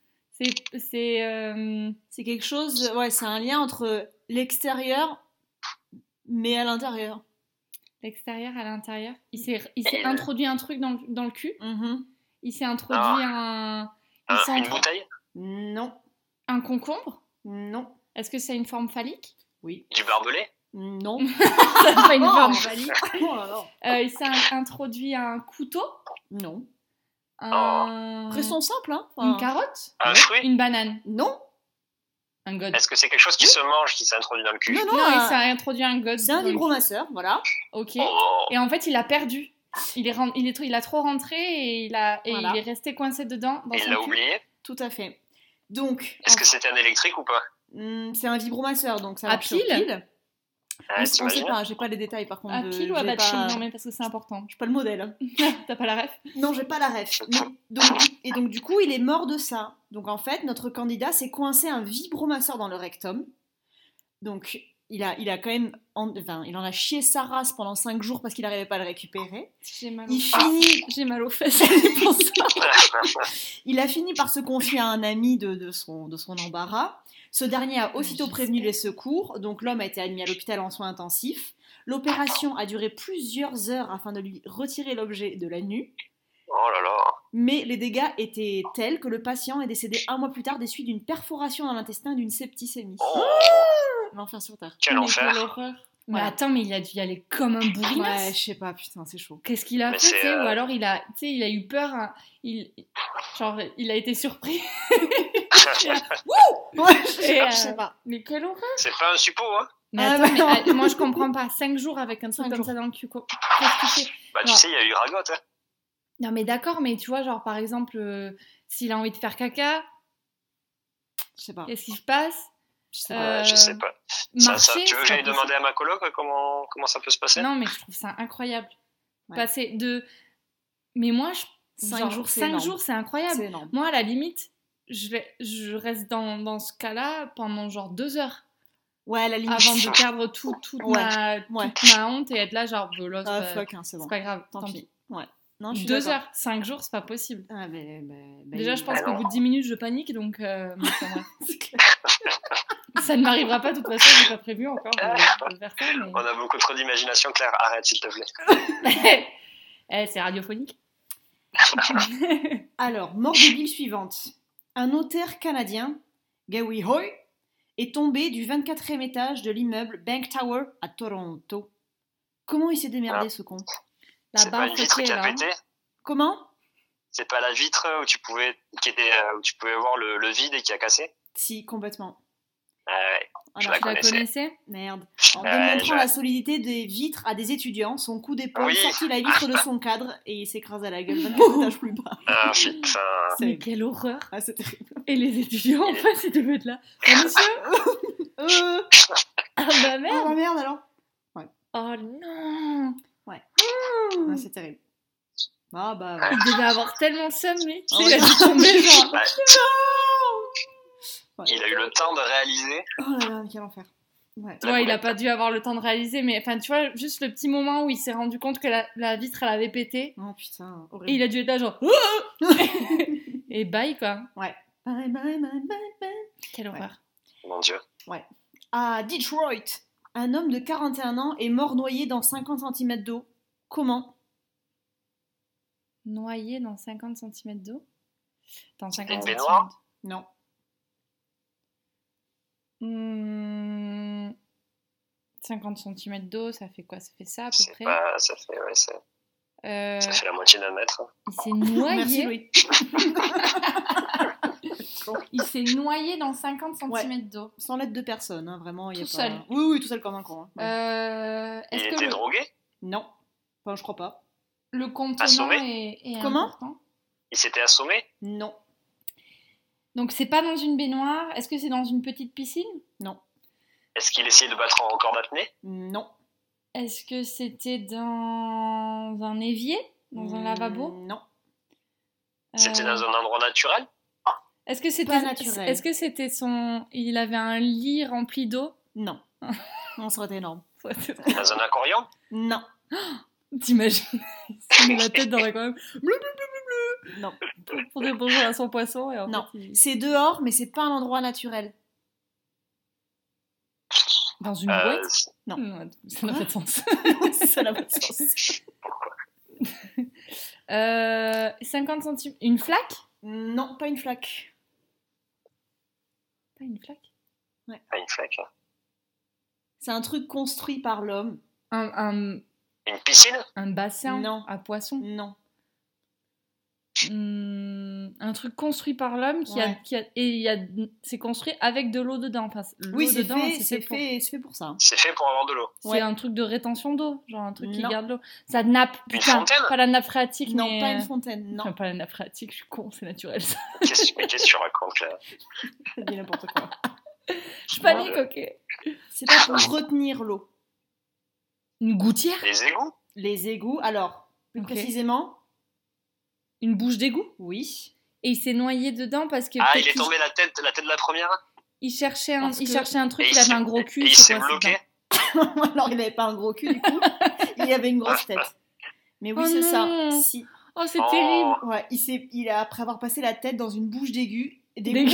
C'est C'est quelque chose... Ouais, c'est un lien entre l'extérieur, mais à l'intérieur. l'extérieur à l'intérieur. Il s'est introduit un truc dans le cul. Mhm. Il s'est introduit Une bouteille? Non. un concombre. Non. Est-ce que c'est une forme phallique? Oui. Du barbelé? Non. C'est pas une Oh. forme phallique. Oh là là. Il s'est introduit un couteau. Non. Une Raison simple, hein. carotte. Un fruit? Une banane. Non. Un god. Est-ce que c'est quelque chose qui se mange, qui s'est introduit dans le cul? Non, Non, il s'est introduit un god. C'est un dans le cul. vibromasseur, voilà. Ok. Oh, Et en fait, il a perdu. Il a trop rentré et Voilà. il est resté coincé dedans dans il son l'a cul. oublié? Tout à fait. Donc, Est-ce que c'était un électrique ou pas? c'est un vibromasseur, donc ça À marche sur pile pile. On sait T'imagines? pas, j'ai pas les détails par contre. À pile ou à j'ai batterie? pas... Non, mais parce que c'est important. J'ai pas le modèle. T'as pas la ref? Non, j'ai pas la ref. Donc du coup, il est mort de ça. Donc en fait, notre candidat s'est coincé un vibromasseur dans le rectum. Donc il a quand même... il en a chié sa race pendant 5 jours parce qu'il n'arrivait pas à le récupérer. J'ai mal aux fesses. Pour ça. Il a fini par se confier à un ami de son embarras. Ce dernier a aussitôt prévenu les secours, donc l'homme a été admis à l'hôpital en soins intensifs. L'opération a duré plusieurs heures afin de lui retirer l'objet de la nuque, Oh là là. mais les dégâts étaient tels que le patient est décédé 1 mois plus tard des suites d'une perforation dans l'intestin et d'une septicémie. Oh, L'enfer sur terre. quel Mais enfer. quelle horreur. Mais Voilà. attends, mais il a dû y aller comme un bourrinasse. Ouais, je sais pas, putain, c'est chaud. Qu'est-ce qu'il a Mais fait, c'est, tu sais, ou alors il a eu peur, hein. Il a été surpris. Ouais, Et, je sais pas. Mais quelle horreur. C'est pas un suppôt, hein? Mais Ah, attends, bah mais, non. moi je comprends pas. 5 jours avec un truc 5 comme jours. ça dans le cul. Qu'est-ce qu'il fait? Bah, tu Non. sais, il y a eu Ragotte, hein? Non, mais d'accord, mais tu vois, genre par exemple, s'il a envie de faire caca, Je sais pas. qu'est-ce qui se passe? Je sais pas. Je sais pas. Marcher, Tu veux que c'est j'aille pas demander à ma coloc comment ça peut se passer? Non, mais je trouve ça incroyable. Ouais. Passer de. Mais moi, 5 jours, c'est 5 énorme. jours, c'est incroyable. C'est énorme. Moi, à la limite, je reste dans ce cas-là pendant genre 2 heures Ouais, à la limite. avant de perdre toute Ouais. ma honte et être là, genre, là, Ah, fuck, hein, c'est c'est bon. pas grave, Tant tant pis. pis. Ouais. Non, je suis 2 d'accord. heures, 5 jours, c'est pas possible. Ah, Déjà, je pense bah qu'au non. bout de 10 minutes, je panique, donc mais enfin, bref. C'est clair. Ça ne m'arrivera pas, de toute façon, j'ai pas prévu encore de faire ça. On a beaucoup trop d'imagination, Claire. Arrête, s'il te plaît. Mais... c'est radiophonique. Alors, mort débile suivante. Un notaire canadien, Gawi Hoy, est tombé du 24e étage de l'immeuble Bank Tower à Toronto. Comment il s'est démerdé, ce con? La C'est pas barre une vitre feutrée, qui a là. pété? Comment? C'est pas la vitre où tu pouvais voir le vide et qui a cassé? Si, complètement. Je Alors, la Tu la connaissais. connaissais? merde. En Ouais, démontrant la solidité des vitres à des étudiants, son coup d'épaule Oui. sortit la vitre de son cadre et il s'écrasa la gueule 24 étages plus bas. Ah putain. C'est- Mais quelle horreur! Ah, c'est terrible. Et les étudiants en face, ils devaient être là. Oh, monsieur! Ah bah Oh merde! la merde alors. Oh non! Ouais. Ouh. Ouais, c'est terrible. Ah bah ouais. Il devait avoir tellement de seum, lui. Tu sais, Oh, il a ouais. dû tomber, genre. Ouais. Ouais. Il a eu le temps de réaliser. Oh là là, quel enfer. Ouais. Ouais, il a pas dû avoir le temps de réaliser, mais enfin, tu vois, juste le petit moment où il s'est rendu compte que la vitre, elle avait pété. Oh putain, Et horrible. il a dû être là, genre. Et bye, quoi. Ouais. Bye, bye, bye, bye, bye. Quelle horreur. Mon Dieu. À Detroit, un homme de 41 ans est mort noyé dans 50 cm d'eau. Comment? Noyé dans 50 cm d'eau. Dans 50 une cm. baignoire? Non. 50 cm d'eau, ça fait quoi? Ça fait ça à peu C'est près. pas, ça fait la moitié d'un mètre. Il s'est noyé. Merci Louis. Il s'est noyé dans 50 cm Ouais. d'eau. Sans l'aide de personne, hein, vraiment. Tout pas... seul. Oui, oui, tout seul comme un con. Hein. Ouais. Il Est-ce que était drogué? Non. Enfin, je crois pas. le contenant Assommé est Comment important? Il s'était assommé? Non. Donc c'est pas dans une baignoire. Est-ce que c'est dans une petite piscine? Non. Est-ce qu'il essayait de battre en corde d'apnée? Non. Est-ce que c'était dans un évier? Dans un lavabo? Non. C'était Euh, dans un endroit naturel? Est-ce que c'était Pas naturel. Est-ce que c'était son il avait un lit rempli d'eau? Non. Non, ça aurait été énorme. Dans un aquarium? Non. T'imagines? Il se met la tête dans l'aquarium Non. pour dire bonjour à son poisson et en Non. fait, C'est dehors, mais c'est pas un endroit naturel. dans une Euh, boîte? Non. Ça n'a pas de sens. Ça n'a pas de sens. 50 centimes. Une flaque? Non, pas une flaque. Pas une flaque. Pas une flaque. Hein. C'est un truc construit par l'homme. Un Une piscine? bassin Non. à poissons. Non. Un truc construit par l'homme Ouais. c'est construit avec de l'eau dedans. Enfin, l'eau Oui, c'est dedans, fait, pour- c'est fait pour ça. C'est fait pour avoir de l'eau. C'est Ouais. un truc de rétention d'eau, genre un truc qui Non. garde l'eau. Ça nappe, Une putain, fontaine? pas la nappe phréatique, Non, mais... pas une fontaine. Non. Enfin, pas la nappe phréatique, je suis con, c'est naturel ça. Qu'est-ce que tu racontes là? Ça dit n'importe quoi. Je panique, ok. C'est pas pour retenir l'eau. Une gouttière? Les égouts? Les égouts, alors, plus Ok. précisément, Une bouche d'égout? oui. Et il s'est noyé dedans parce que Ah, peut-être il est qu'il- tombé la tête de la première? il cherchait Parce il que- cherchait un truc, Et il avait un gros cul. Et il c'est s'est quoi, bloqué? Alors, il avait pas un gros cul, du coup. Il avait une grosse tête. Mais oui, Oh c'est non. ça. Si. Oh, c'est Oh. terrible. Ouais, il a, après avoir passé la tête dans une bouche d'égout, D'égout.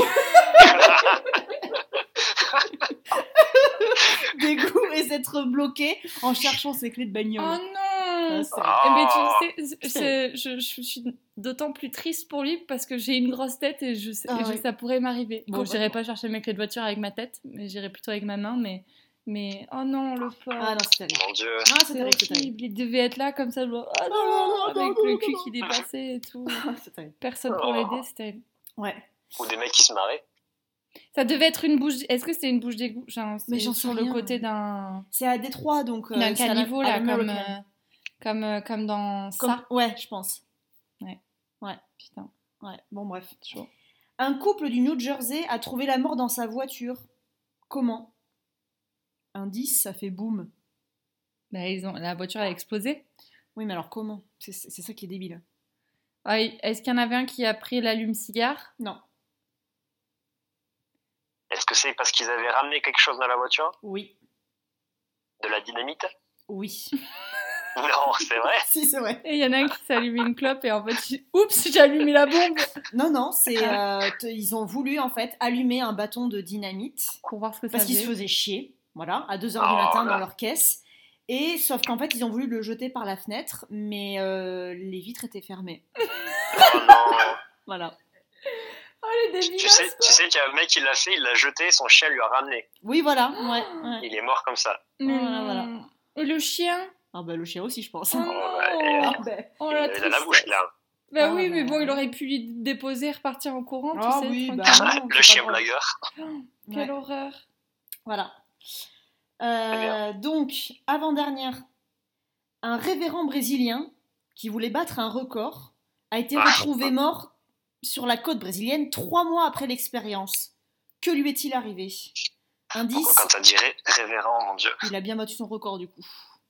d'égout et s'être bloqué en cherchant ses clés de Oh bagnole. non. Ah, c'est- Eh ben, Oh. tu sais, je suis d'autant plus triste pour lui parce que j'ai une grosse tête et Ah ouais. ça pourrait m'arriver. Bon, Bon, j'irai bah, pas chercher mes clés de voiture avec ma tête, mais j'irai plutôt avec ma main. Mais oh non, le pauvre. Ah non, c'est terrible. Mon Dieu. Ah, c'est C'est terrible, c'est terrible. horrible. Il devait être là comme ça, genre, ah non, non, avec non, le non, cul non, qui dépassait et tout. Ah, c'est terrible. Personne pour l'aider, c'était. Ouais. Ou des mecs qui se marraient. Ça devait être une bouche. Est-ce que c'était une bouche d'égout? Genre, Mais c'est j'en sais sur le rien. côté d'un C'est à Détroit, donc. d'un c'est à la- caniveau à là, l'American. comme dans Comme- ça. Ouais, je pense. Putain, Ouais, bon, bref. chaud. Un couple du New Jersey a trouvé la mort dans sa voiture. Comment? Indice, ça fait boum. Bah, la voiture a explosé. Oui, mais alors comment? C'est ça qui est débile. Ah, est-ce qu'il y en avait un qui a pris l'allume-cigare? Non. Est-ce que c'est parce qu'ils avaient ramené quelque chose dans la voiture? Oui. De la dynamite? Oui. Non, c'est vrai. Si, c'est vrai. Et il y en a un qui s'est allumé une clope et en fait, oups, j'ai allumé la bombe Non, non, ils ont voulu en fait allumer un bâton de dynamite pour voir ce que ça parce qu'ils se faisait. faisaient chier, voilà, à 2h du Oh matin là. dans leur caisse. Et sauf qu'en fait, ils ont voulu le jeter par la fenêtre, mais les vitres étaient fermées. Oh non. Voilà. Oh, les Tu débiles. sais qu'il y a un mec qui l'a fait, il l'a jeté, son chien lui a ramené. Oui, voilà. Ouais. Il est mort comme ça. Voilà. Et le chien? Ah bah le chien aussi, je pense. Oh Oh, non. bah, Ah, bah. Oh il la avait dans la bouche, tristesse. là. Bah Ah, oui, bah. mais bon, il aurait pu lui déposer, repartir en courant, tu Ah sais, oui, bah tranquillement. non, Le c'est chien pas grave. blagueur. Quelle Ouais. horreur. Voilà. bien. Donc, avant-dernière, un révérend brésilien qui voulait battre un record a été retrouvé mort sur la côte brésilienne 3 mois après l'expérience. Que lui est-il arrivé? Indice, Pourquoi quand t'as dit révérend, mon Dieu. il a bien battu son record du coup.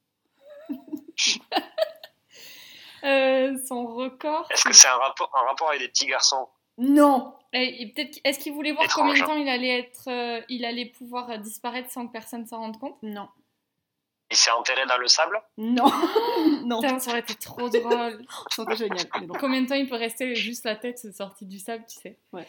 Son record. Est-ce que c'est un rapport avec les petits garçons? Non. Et peut-être, est-ce qu'il voulait voir Étrange, combien de temps il allait pouvoir disparaître sans que personne s'en rende compte? Non. Il s'est enterré dans le sable? Non. Non. Putain, ça aurait été trop drôle. Ça aurait été génial. Mais non. Combien de temps il peut rester juste la tête sortie du sable, tu sais? Ouais.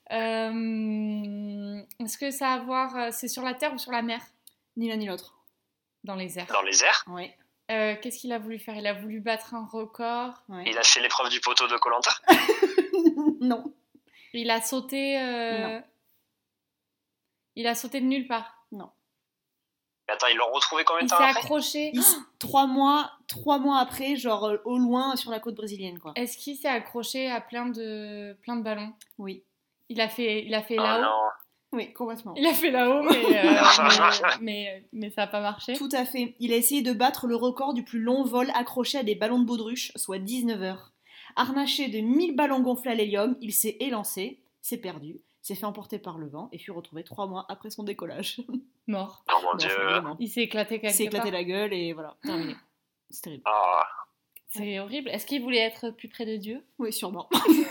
Est-ce que ça a à voir... C'est sur la terre ou sur la mer? Ni l'un ni l'autre. Dans les airs. Dans les airs? Ouais. Qu'est-ce qu'il a voulu faire? Il a voulu battre un record. Ouais. Il a fait l'épreuve du poteau de Koh-Lanta? Non. Il a sauté... Non. Il a sauté de nulle part. Attends, ils l'ont retrouvé combien de Il temps s'est après? accroché. 3 mois après, genre au loin sur la côte brésilienne, quoi. Est-ce qu'il s'est accroché à plein de ballons? Oui. Il a fait Oh là-haut. non. Oui, complètement. Il a fait là-haut, mais ça n'a pas marché. Tout à fait. Il a essayé de battre le record du plus long vol accroché à des ballons de baudruche, soit 19 heures. Harnaché de 1000 ballons gonflés à l'hélium, il s'est élancé, s'est perdu, s'est fait emporter par le vent et fut retrouvé 3 mois après son décollage. Mort. Oh mon Bon, Dieu. vraiment. Il s'est éclaté Il quelque s'est éclaté part. la gueule et voilà, terminé. C'est terrible. Ah. C'est horrible. Est-ce qu'il voulait être plus près de Dieu? Oui, sûrement.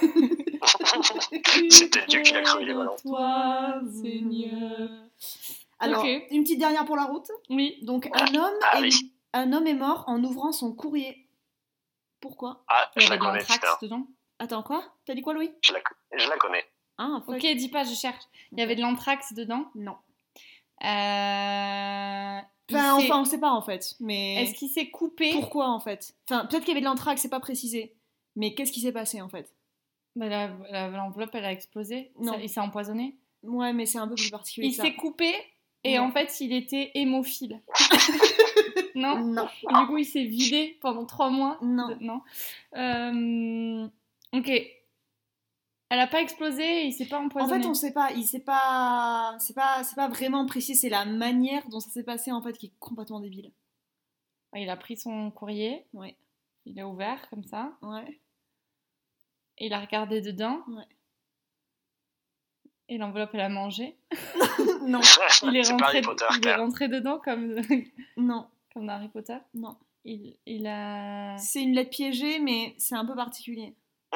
C'était Dieu qui l'a crevé les ballons. Toi, Seigneur. Alors, Ok. une petite dernière pour la route. Oui. Donc, un homme est mort en ouvrant son courrier. Pourquoi? Ah, Il y je la avait de connais, l'anthrax putain. dedans. Attends, quoi? T'as dit quoi, Louis? Je la connais. Ah, fuck. Ok, dis pas, je cherche. Il y avait de l'anthrax dedans. Non. Il Enfin, s'est- on sait pas en fait. Mais Est-ce qu'il s'est coupé? pourquoi en fait? Enfin, peut-être qu'il y avait de l'anthrax, c'est pas précisé. Mais qu'est-ce qui s'est passé en fait? Bah, l'enveloppe, elle a explosé. Non. Il s'est empoisonné. Ouais, mais c'est un peu plus particulier Il que ça. s'est coupé et Non. en fait, il était hémophile. Non. Non. Et du coup, il s'est vidé pendant 3 mois. Non. Non. Ok. Elle a pas explosé, il s'est pas En empoisonné. fait, on sait pas. C'est pas vraiment précis. C'est la manière dont ça s'est passé en fait qui est complètement débile. Il a pris son courrier, Ouais. il l'a ouvert comme ça, Ouais. et il a regardé dedans. Ouais. Et l'enveloppe, elle a mangé. Non. Il est C'est pas rentré, Harry Potter, il est clair. rentré dedans comme, Non. comme dans Harry Potter. Non. Il a... C'est une lettre piégée, mais c'est un peu particulier.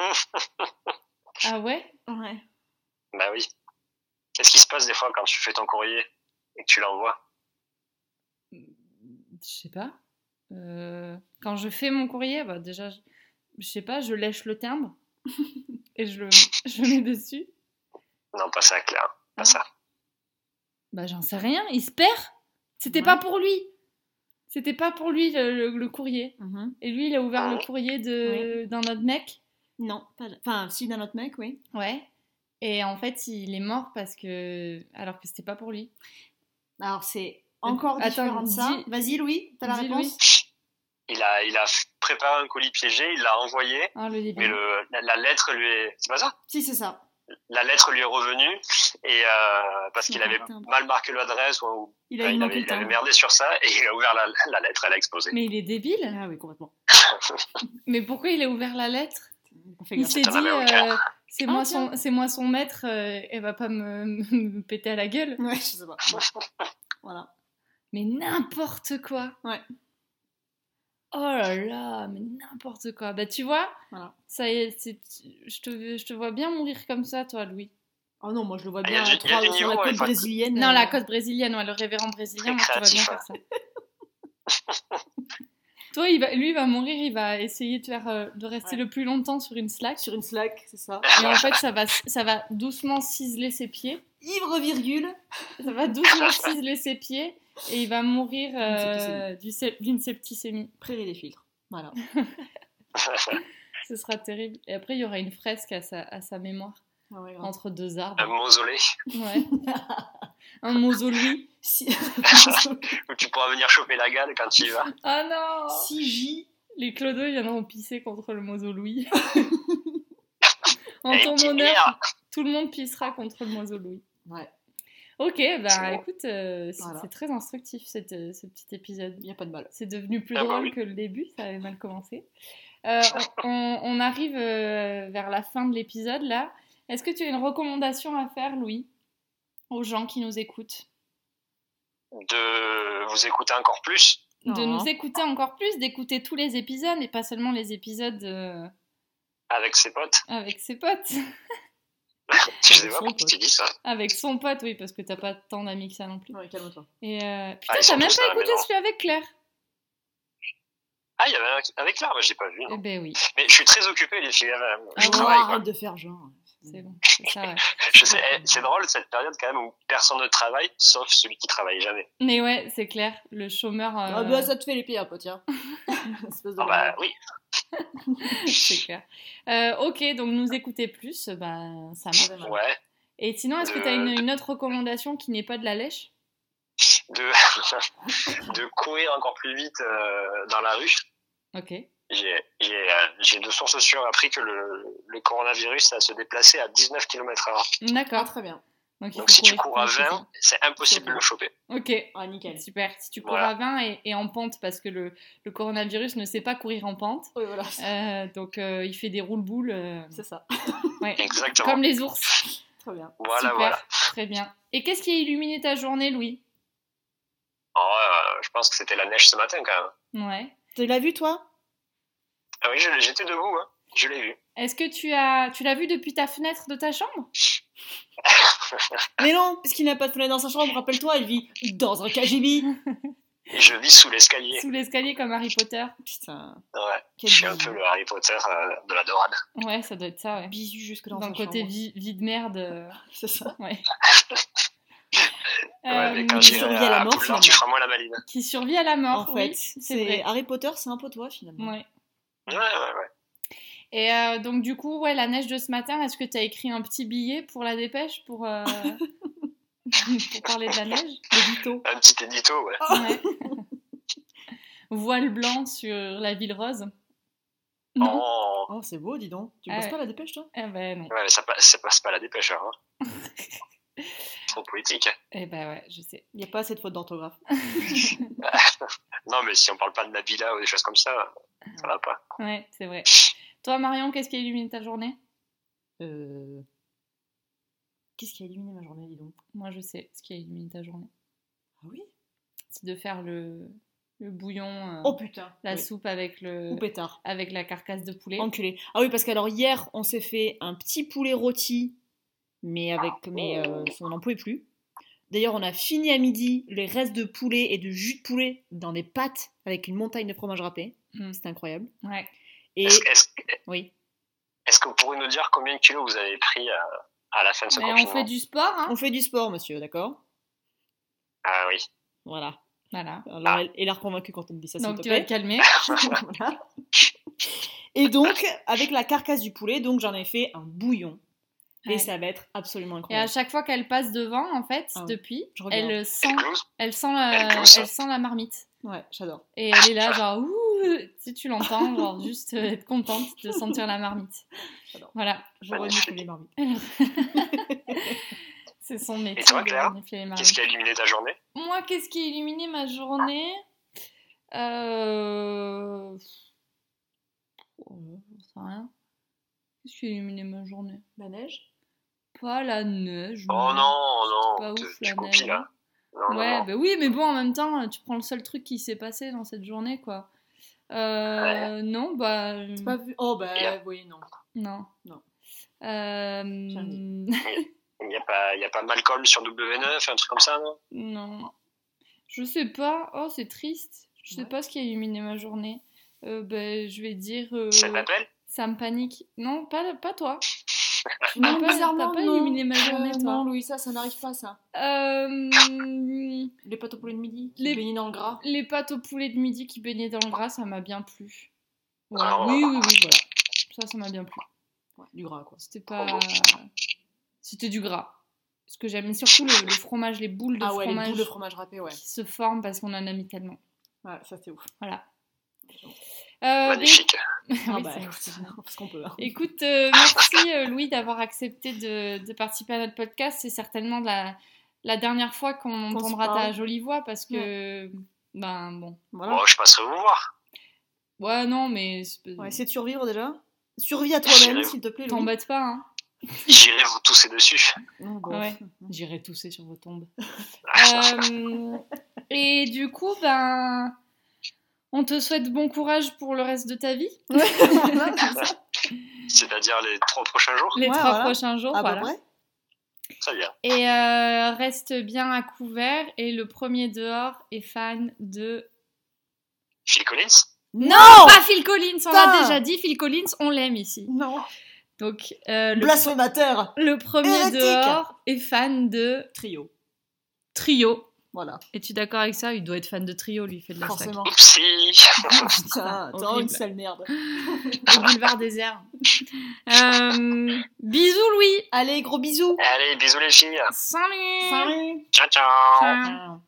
Ah ouais? Ouais. Bah oui. Qu'est-ce qui se passe des fois quand tu fais ton courrier et que tu l'envoies? Je sais pas. Quand je fais mon courrier, bah déjà, je sais pas, je lèche le timbre et je le mets dessus. Non, pas ça, Claire. Pas ça. Bah j'en sais rien, il se perd. C'était Ouais. pas pour lui. C'était pas pour lui le courrier. Mhm. Et lui, il a ouvert le courrier d'un autre mec. Non. Enfin, si d'un autre mec, oui. Ouais. Et en fait, il est mort alors que c'était pas pour lui. Alors, c'est encore Attends, différent de ça. dis- Vas-y, Louis, t'as la dis, réponse? Il a préparé un colis piégé, il l'a envoyé, Ah, le débile. mais la lettre lui est... C'est pas ça? Si, c'est ça. La lettre lui est revenue, et parce qu'il avait Timbre. mal marqué l'adresse, ou Il a eu il manqué le avait timbre. merdé sur ça, et il a ouvert la lettre, elle a explosé. Mais il est débile. Ah oui, complètement. Mais pourquoi il a ouvert la lettre? Pas fait Il gaffe. s'est T'en avais dit, aucun. c'est Ah, moi son maître, elle va pas me péter à la gueule. Ouais, je sais pas. Bon. Voilà. Mais n'importe quoi. Ouais. Oh là là, mais n'importe quoi. Bah tu vois, Voilà. ça y est, je te vois bien mourir comme ça, toi, Louis. Oh non, moi je le vois Ah, il y a bien du- il y a du sur niveau, la côte ouais, pas- brésilienne. Non, la côte brésilienne, ouais, le révérend brésilien, Très moi, tu vois bien créatif, faire ça. Toi, lui, il va mourir, il va essayer de rester Ouais. le plus longtemps sur une slack. Sur une slack, c'est ça. Et en fait, ça va doucement ciseler ses pieds. Ivre virgule. Ça va doucement ciseler ses pieds. Et il va mourir d'une septicémie. Prairie des filtres. Voilà. Ce sera terrible. Et après, il y aura une fresque à sa mémoire. Ah ouais, grave. Entre 2 Un arbres. mausolée, Ouais. Un mausolée. Si... où tu pourras venir choper la gale quand tu y vas. Ah non! si J Les clodos viendront pisser contre le moiseau Louis. En Et une ton petite honneur, bière. tout le monde pissera contre le moiseau Louis. Ouais, Ok, bah C'est bon. écoute, Voilà. c'est très instructif ce petit épisode. il n'y a pas de mal. C'est devenu plus Ah bah drôle oui. que le début, ça avait mal commencé. On arrive vers la fin de l'épisode là. Est-ce que tu as une recommandation à faire, Louis, aux gens qui nous écoutent? De vous écouter encore plus. De Non. nous écouter encore plus, d'écouter tous les épisodes et pas seulement les épisodes Avec ses potes. avec ses potes. Je sais pas son pourquoi pote. tu dis ça. Avec son pote, oui, parce que t'as pas tant d'amis que ça non plus. Ouais, calme-toi. Et putain, ils sont t'as même tous pas à la écouté maison. celui avec Claire? Ah, il y avait un avec Claire, mais j'ai pas vu. Eh Non. ben oui, Mais je suis très occupé, les filles. Je Ah, travaille, quoi. arrête de faire genre. c'est bon, c'est ça, ouais. Je sais, c'est drôle cette période quand même où personne ne travaille, sauf celui qui travaille jamais. Mais ouais, c'est clair, le chômeur, Ah bah ça te fait les pieds, pote, tiens. Espèce de Ah bah oui. c'est clair. Ok, donc nous écouter plus, bah ça marche. Ouais. Et sinon, est-ce que t'as une autre recommandation qui n'est pas de la lèche? De courir encore plus vite dans la rue. Ok. J'ai de sources sûres appris que le coronavirus ça se déplaçait à 19 km/h. Ah, D'accord. très bien. Donc, il Donc faut si tu courir cours à plus vite. 20, c'est impossible de le choper. Ok. Ah, nickel. Super. Si tu cours Voilà. à 20 et en pente, parce que le coronavirus ne sait pas courir en pente, Oui, voilà. donc il fait des roule-boules. C'est ça. Ouais. Exactement. Comme les ours. Très bien. Voilà, Super. voilà. Très bien. Et qu'est-ce qui a illuminé ta journée, Louis? Oh, je pense que c'était la neige ce matin quand même. Ouais. Tu l'as vu, toi? Ah oui, j'étais debout, hein. Je l'ai vu. Est-ce que tu l'as vu depuis ta fenêtre de ta chambre? Mais non, puisqu'il n'a pas de fenêtre dans sa chambre, rappelle-toi, il vit dans un KGB. Et je vis sous l'escalier. Sous l'escalier comme Harry Potter. Putain, Ouais. quel Je suis un bisou. peu le Harry Potter de la dorade. Ouais, ça doit être ça, ouais. Bisous jusque dans Dans sa le côté chambre. vie de merde. C'est ça. Ouais. Ouais, mais quand Euh, j'irai survit à la à mort, Poudlard, tu finalement. feras moi la maline. qui survit à la mort, En fait, oui, c'est c'est vrai. Harry Potter, c'est un peu toi, finalement. Ouais. Ouais. Et donc du coup, ouais, la neige de ce matin, est-ce que tu as écrit un petit billet pour la dépêche pour parler de la neige? L'édito. Un petit édito, ouais. Ouais. Voile blanc sur la ville rose. Non. Oh. Oh, c'est beau, dis donc. Tu Ah bosses ouais. pas la dépêche, toi? Eh ben non. Ouais, mais ça passe pas la dépêche, hein. Trop poétique. Eh ben ouais, je sais. Il n'y a pas assez de fautes d'orthographe. Non, mais si on parle pas de Nabila ou des choses comme ça va pas. Ouais, c'est vrai. Toi, Marion, qu'est-ce qui a illuminé ta journée? Qu'est-ce qui a éliminé ma journée, dis donc? Moi, je sais ce qui a illuminé ta journée. Ah oui? C'est de faire le bouillon, Oh putain. la Oui. soupe avec Ou pétard. avec la carcasse de poulet. Enculé. Ah oui, parce qu'alors hier, on s'est fait un petit poulet rôti, mais on n'en pouvait plus. D'ailleurs, on a fini à midi les restes de poulet et de jus de poulet dans des pâtes avec une montagne de fromage râpé. Mm. C'était incroyable. Ouais. Et oui. Est-ce que vous pourriez nous dire combien de kilos vous avez pris à la fin de ce Mais on confinement fait du sport, hein. On fait du sport, monsieur, d'accord? Ah oui. Voilà. Voilà. Alors, elle est l'air convaincue quand on me dit ça, s'il Donc te tu vas plaît. te calmer. Voilà. Et donc, avec la carcasse du poulet, donc j'en ai fait un bouillon. Ouais. Et ça va être absolument Et à incroyable. chaque fois qu'elle passe devant, en fait, Ah oui. depuis, Je regarde. elle sent, Elle close. elle sent Elle la, pousse. elle sent la marmite. Ouais, j'adore. Et elle est là, genre, ouh, si tu l'entends, genre, juste être contente de sentir la marmite. J'adore. Voilà, Je renifle les marmites. c'est son métier toi, de Claire, renifler les Qu'est-ce marmites. qui a illuminé ta journée? Moi, qu'est-ce qui a illuminé ma journée? J'en sais rien. Qu'est-ce qui a illuminé ma journée? La neige? Pas la neige. Oh non. non, pas non, ouf, tu la copies neige, là. Non, Ouais, non. bah oui, mais bon, en même temps, tu prends le seul truc qui s'est passé dans cette journée, quoi. Non, bah... T'as pas vu? Oh, bah Yeah. oui, non. Non. Non. Euh... Il y a pas Malcolm sur W9, un truc comme ça, non? Non. Je sais pas. Oh, c'est triste. Je sais Ouais. pas ce qui a illuminé ma journée. Je vais dire... Ça t'appelle? ça me panique. Non, pas toi. Non, pas- bizarrement, t'as pas non. illuminé ma journée, toi. Non, Louis, ça n'arrive pas, ça. Les pâtes au poulet de midi, qui Les- baignent dans le gras. Les pâtes au poulet de midi qui baignaient dans le gras, ça m'a bien plu. Ouais, Ah. oui, voilà. Ça m'a bien plu. Ouais, du gras, quoi. C'était pas... C'était du gras. Ce que j'aime, mais surtout le fromage, les boules de Ah ouais, les fromage boules de fromage râpé, ouais. qui se forment parce qu'on en a mis tellement. Ouais, ça c'est ouf. Voilà. Magnifique. Oui, bah, c'est- écoute, c'est- on fait ce qu'on peut. Hein. Écoute, merci Louis d'avoir accepté de participer à notre podcast. C'est certainement la dernière fois qu'on Qu'on se entendra ta parle. jolie voix parce que, ben bon. Voilà. Bon, je passerai vous voir. Ouais, non, mais On va essayer de survivre déjà. Survis à toi-même, J'irai- s'il te plaît. Louis. t'embête pas, hein. J'irai vous tousser dessus. Non, bon. Ouais. J'irai tousser sur vos tombes. Ah, Et du coup, ben, on te souhaite bon courage pour le reste de ta vie, Voilà, comme ça. C'est-à-dire les 3 prochains jours. les Ouais, 3 voilà. prochains jours, À peu voilà. près. Très bien. Et reste bien à couvert. Et le premier dehors est fan de... Phil Collins. Non Pas Phil Collins, on Putain. l'a déjà dit, Phil Collins, on l'aime ici. Non. Donc, Blasphémateur. le premier Hérétique. dehors est fan de Trio. Trio. Voilà. Es-tu d'accord avec ça? Il doit être fan de Trio, lui, il fait de la sac. Forcément. Oupsie. Putain, t'as horrible. une sale merde. Le boulevard désert. Bisous, Louis. Allez, gros bisous. Allez, bisous les filles. Salut. Salut. Ciao, ciao. Ciao.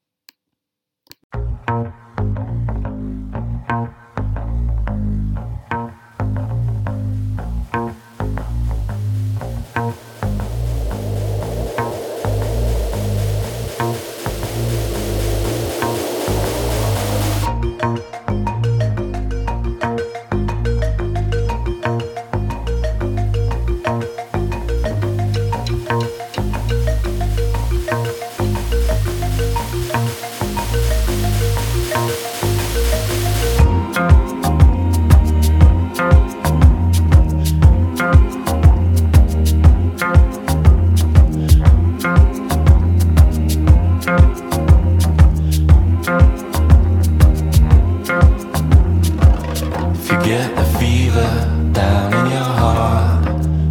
If you get the fever down in your heart,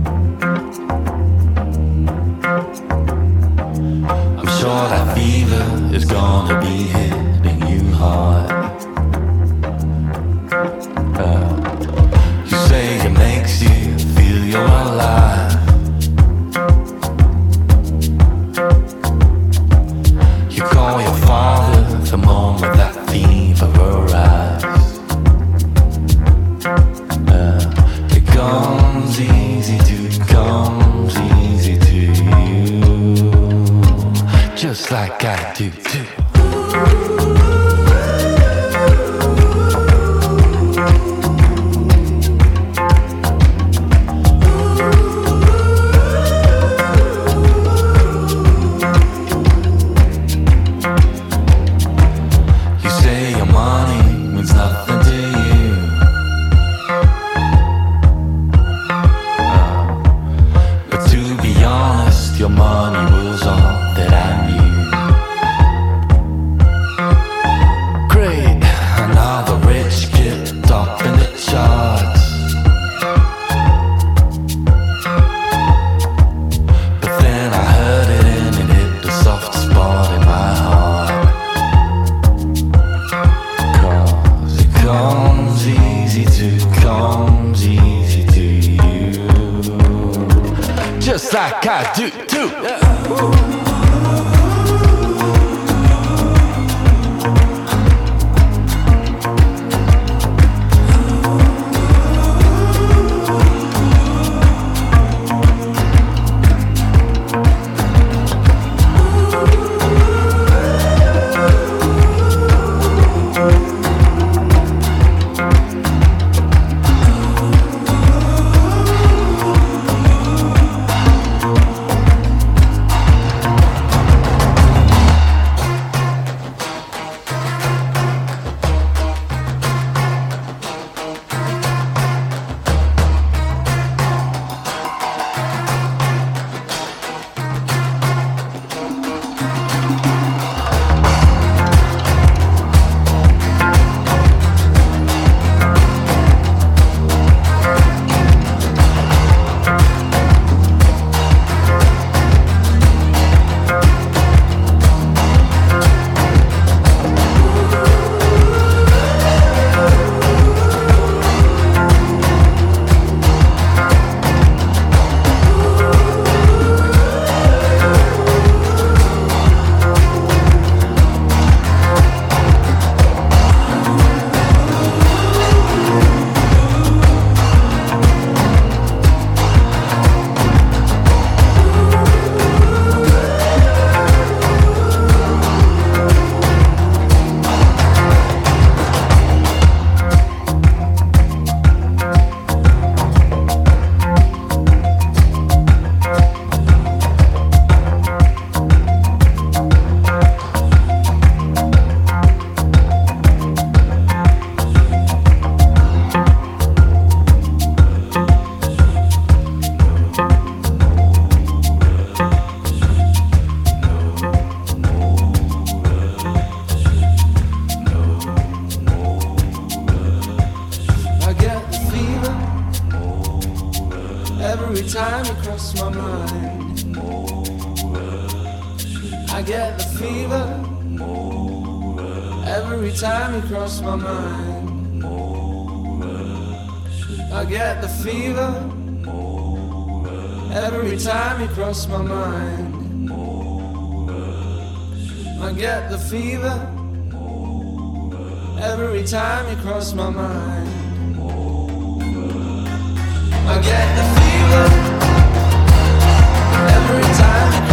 I'm sure that fever is gonna be hitting you hard. You say it makes you feel you're alive. You call your father the moment that fever arrives. It comes easy to you, just like I do too. You say your money means nothing to you. But to be honest, your money was all that I knew. Great, another rich kid top in the charts. But then I heard it and it hit the soft spot in my heart. 'Cause it comes easy to you, just like I do too. Every time you cross my mind, I get the fever. Every time you cross my mind, I get the fever. Every time you cross my mind, I get the fever. Every time you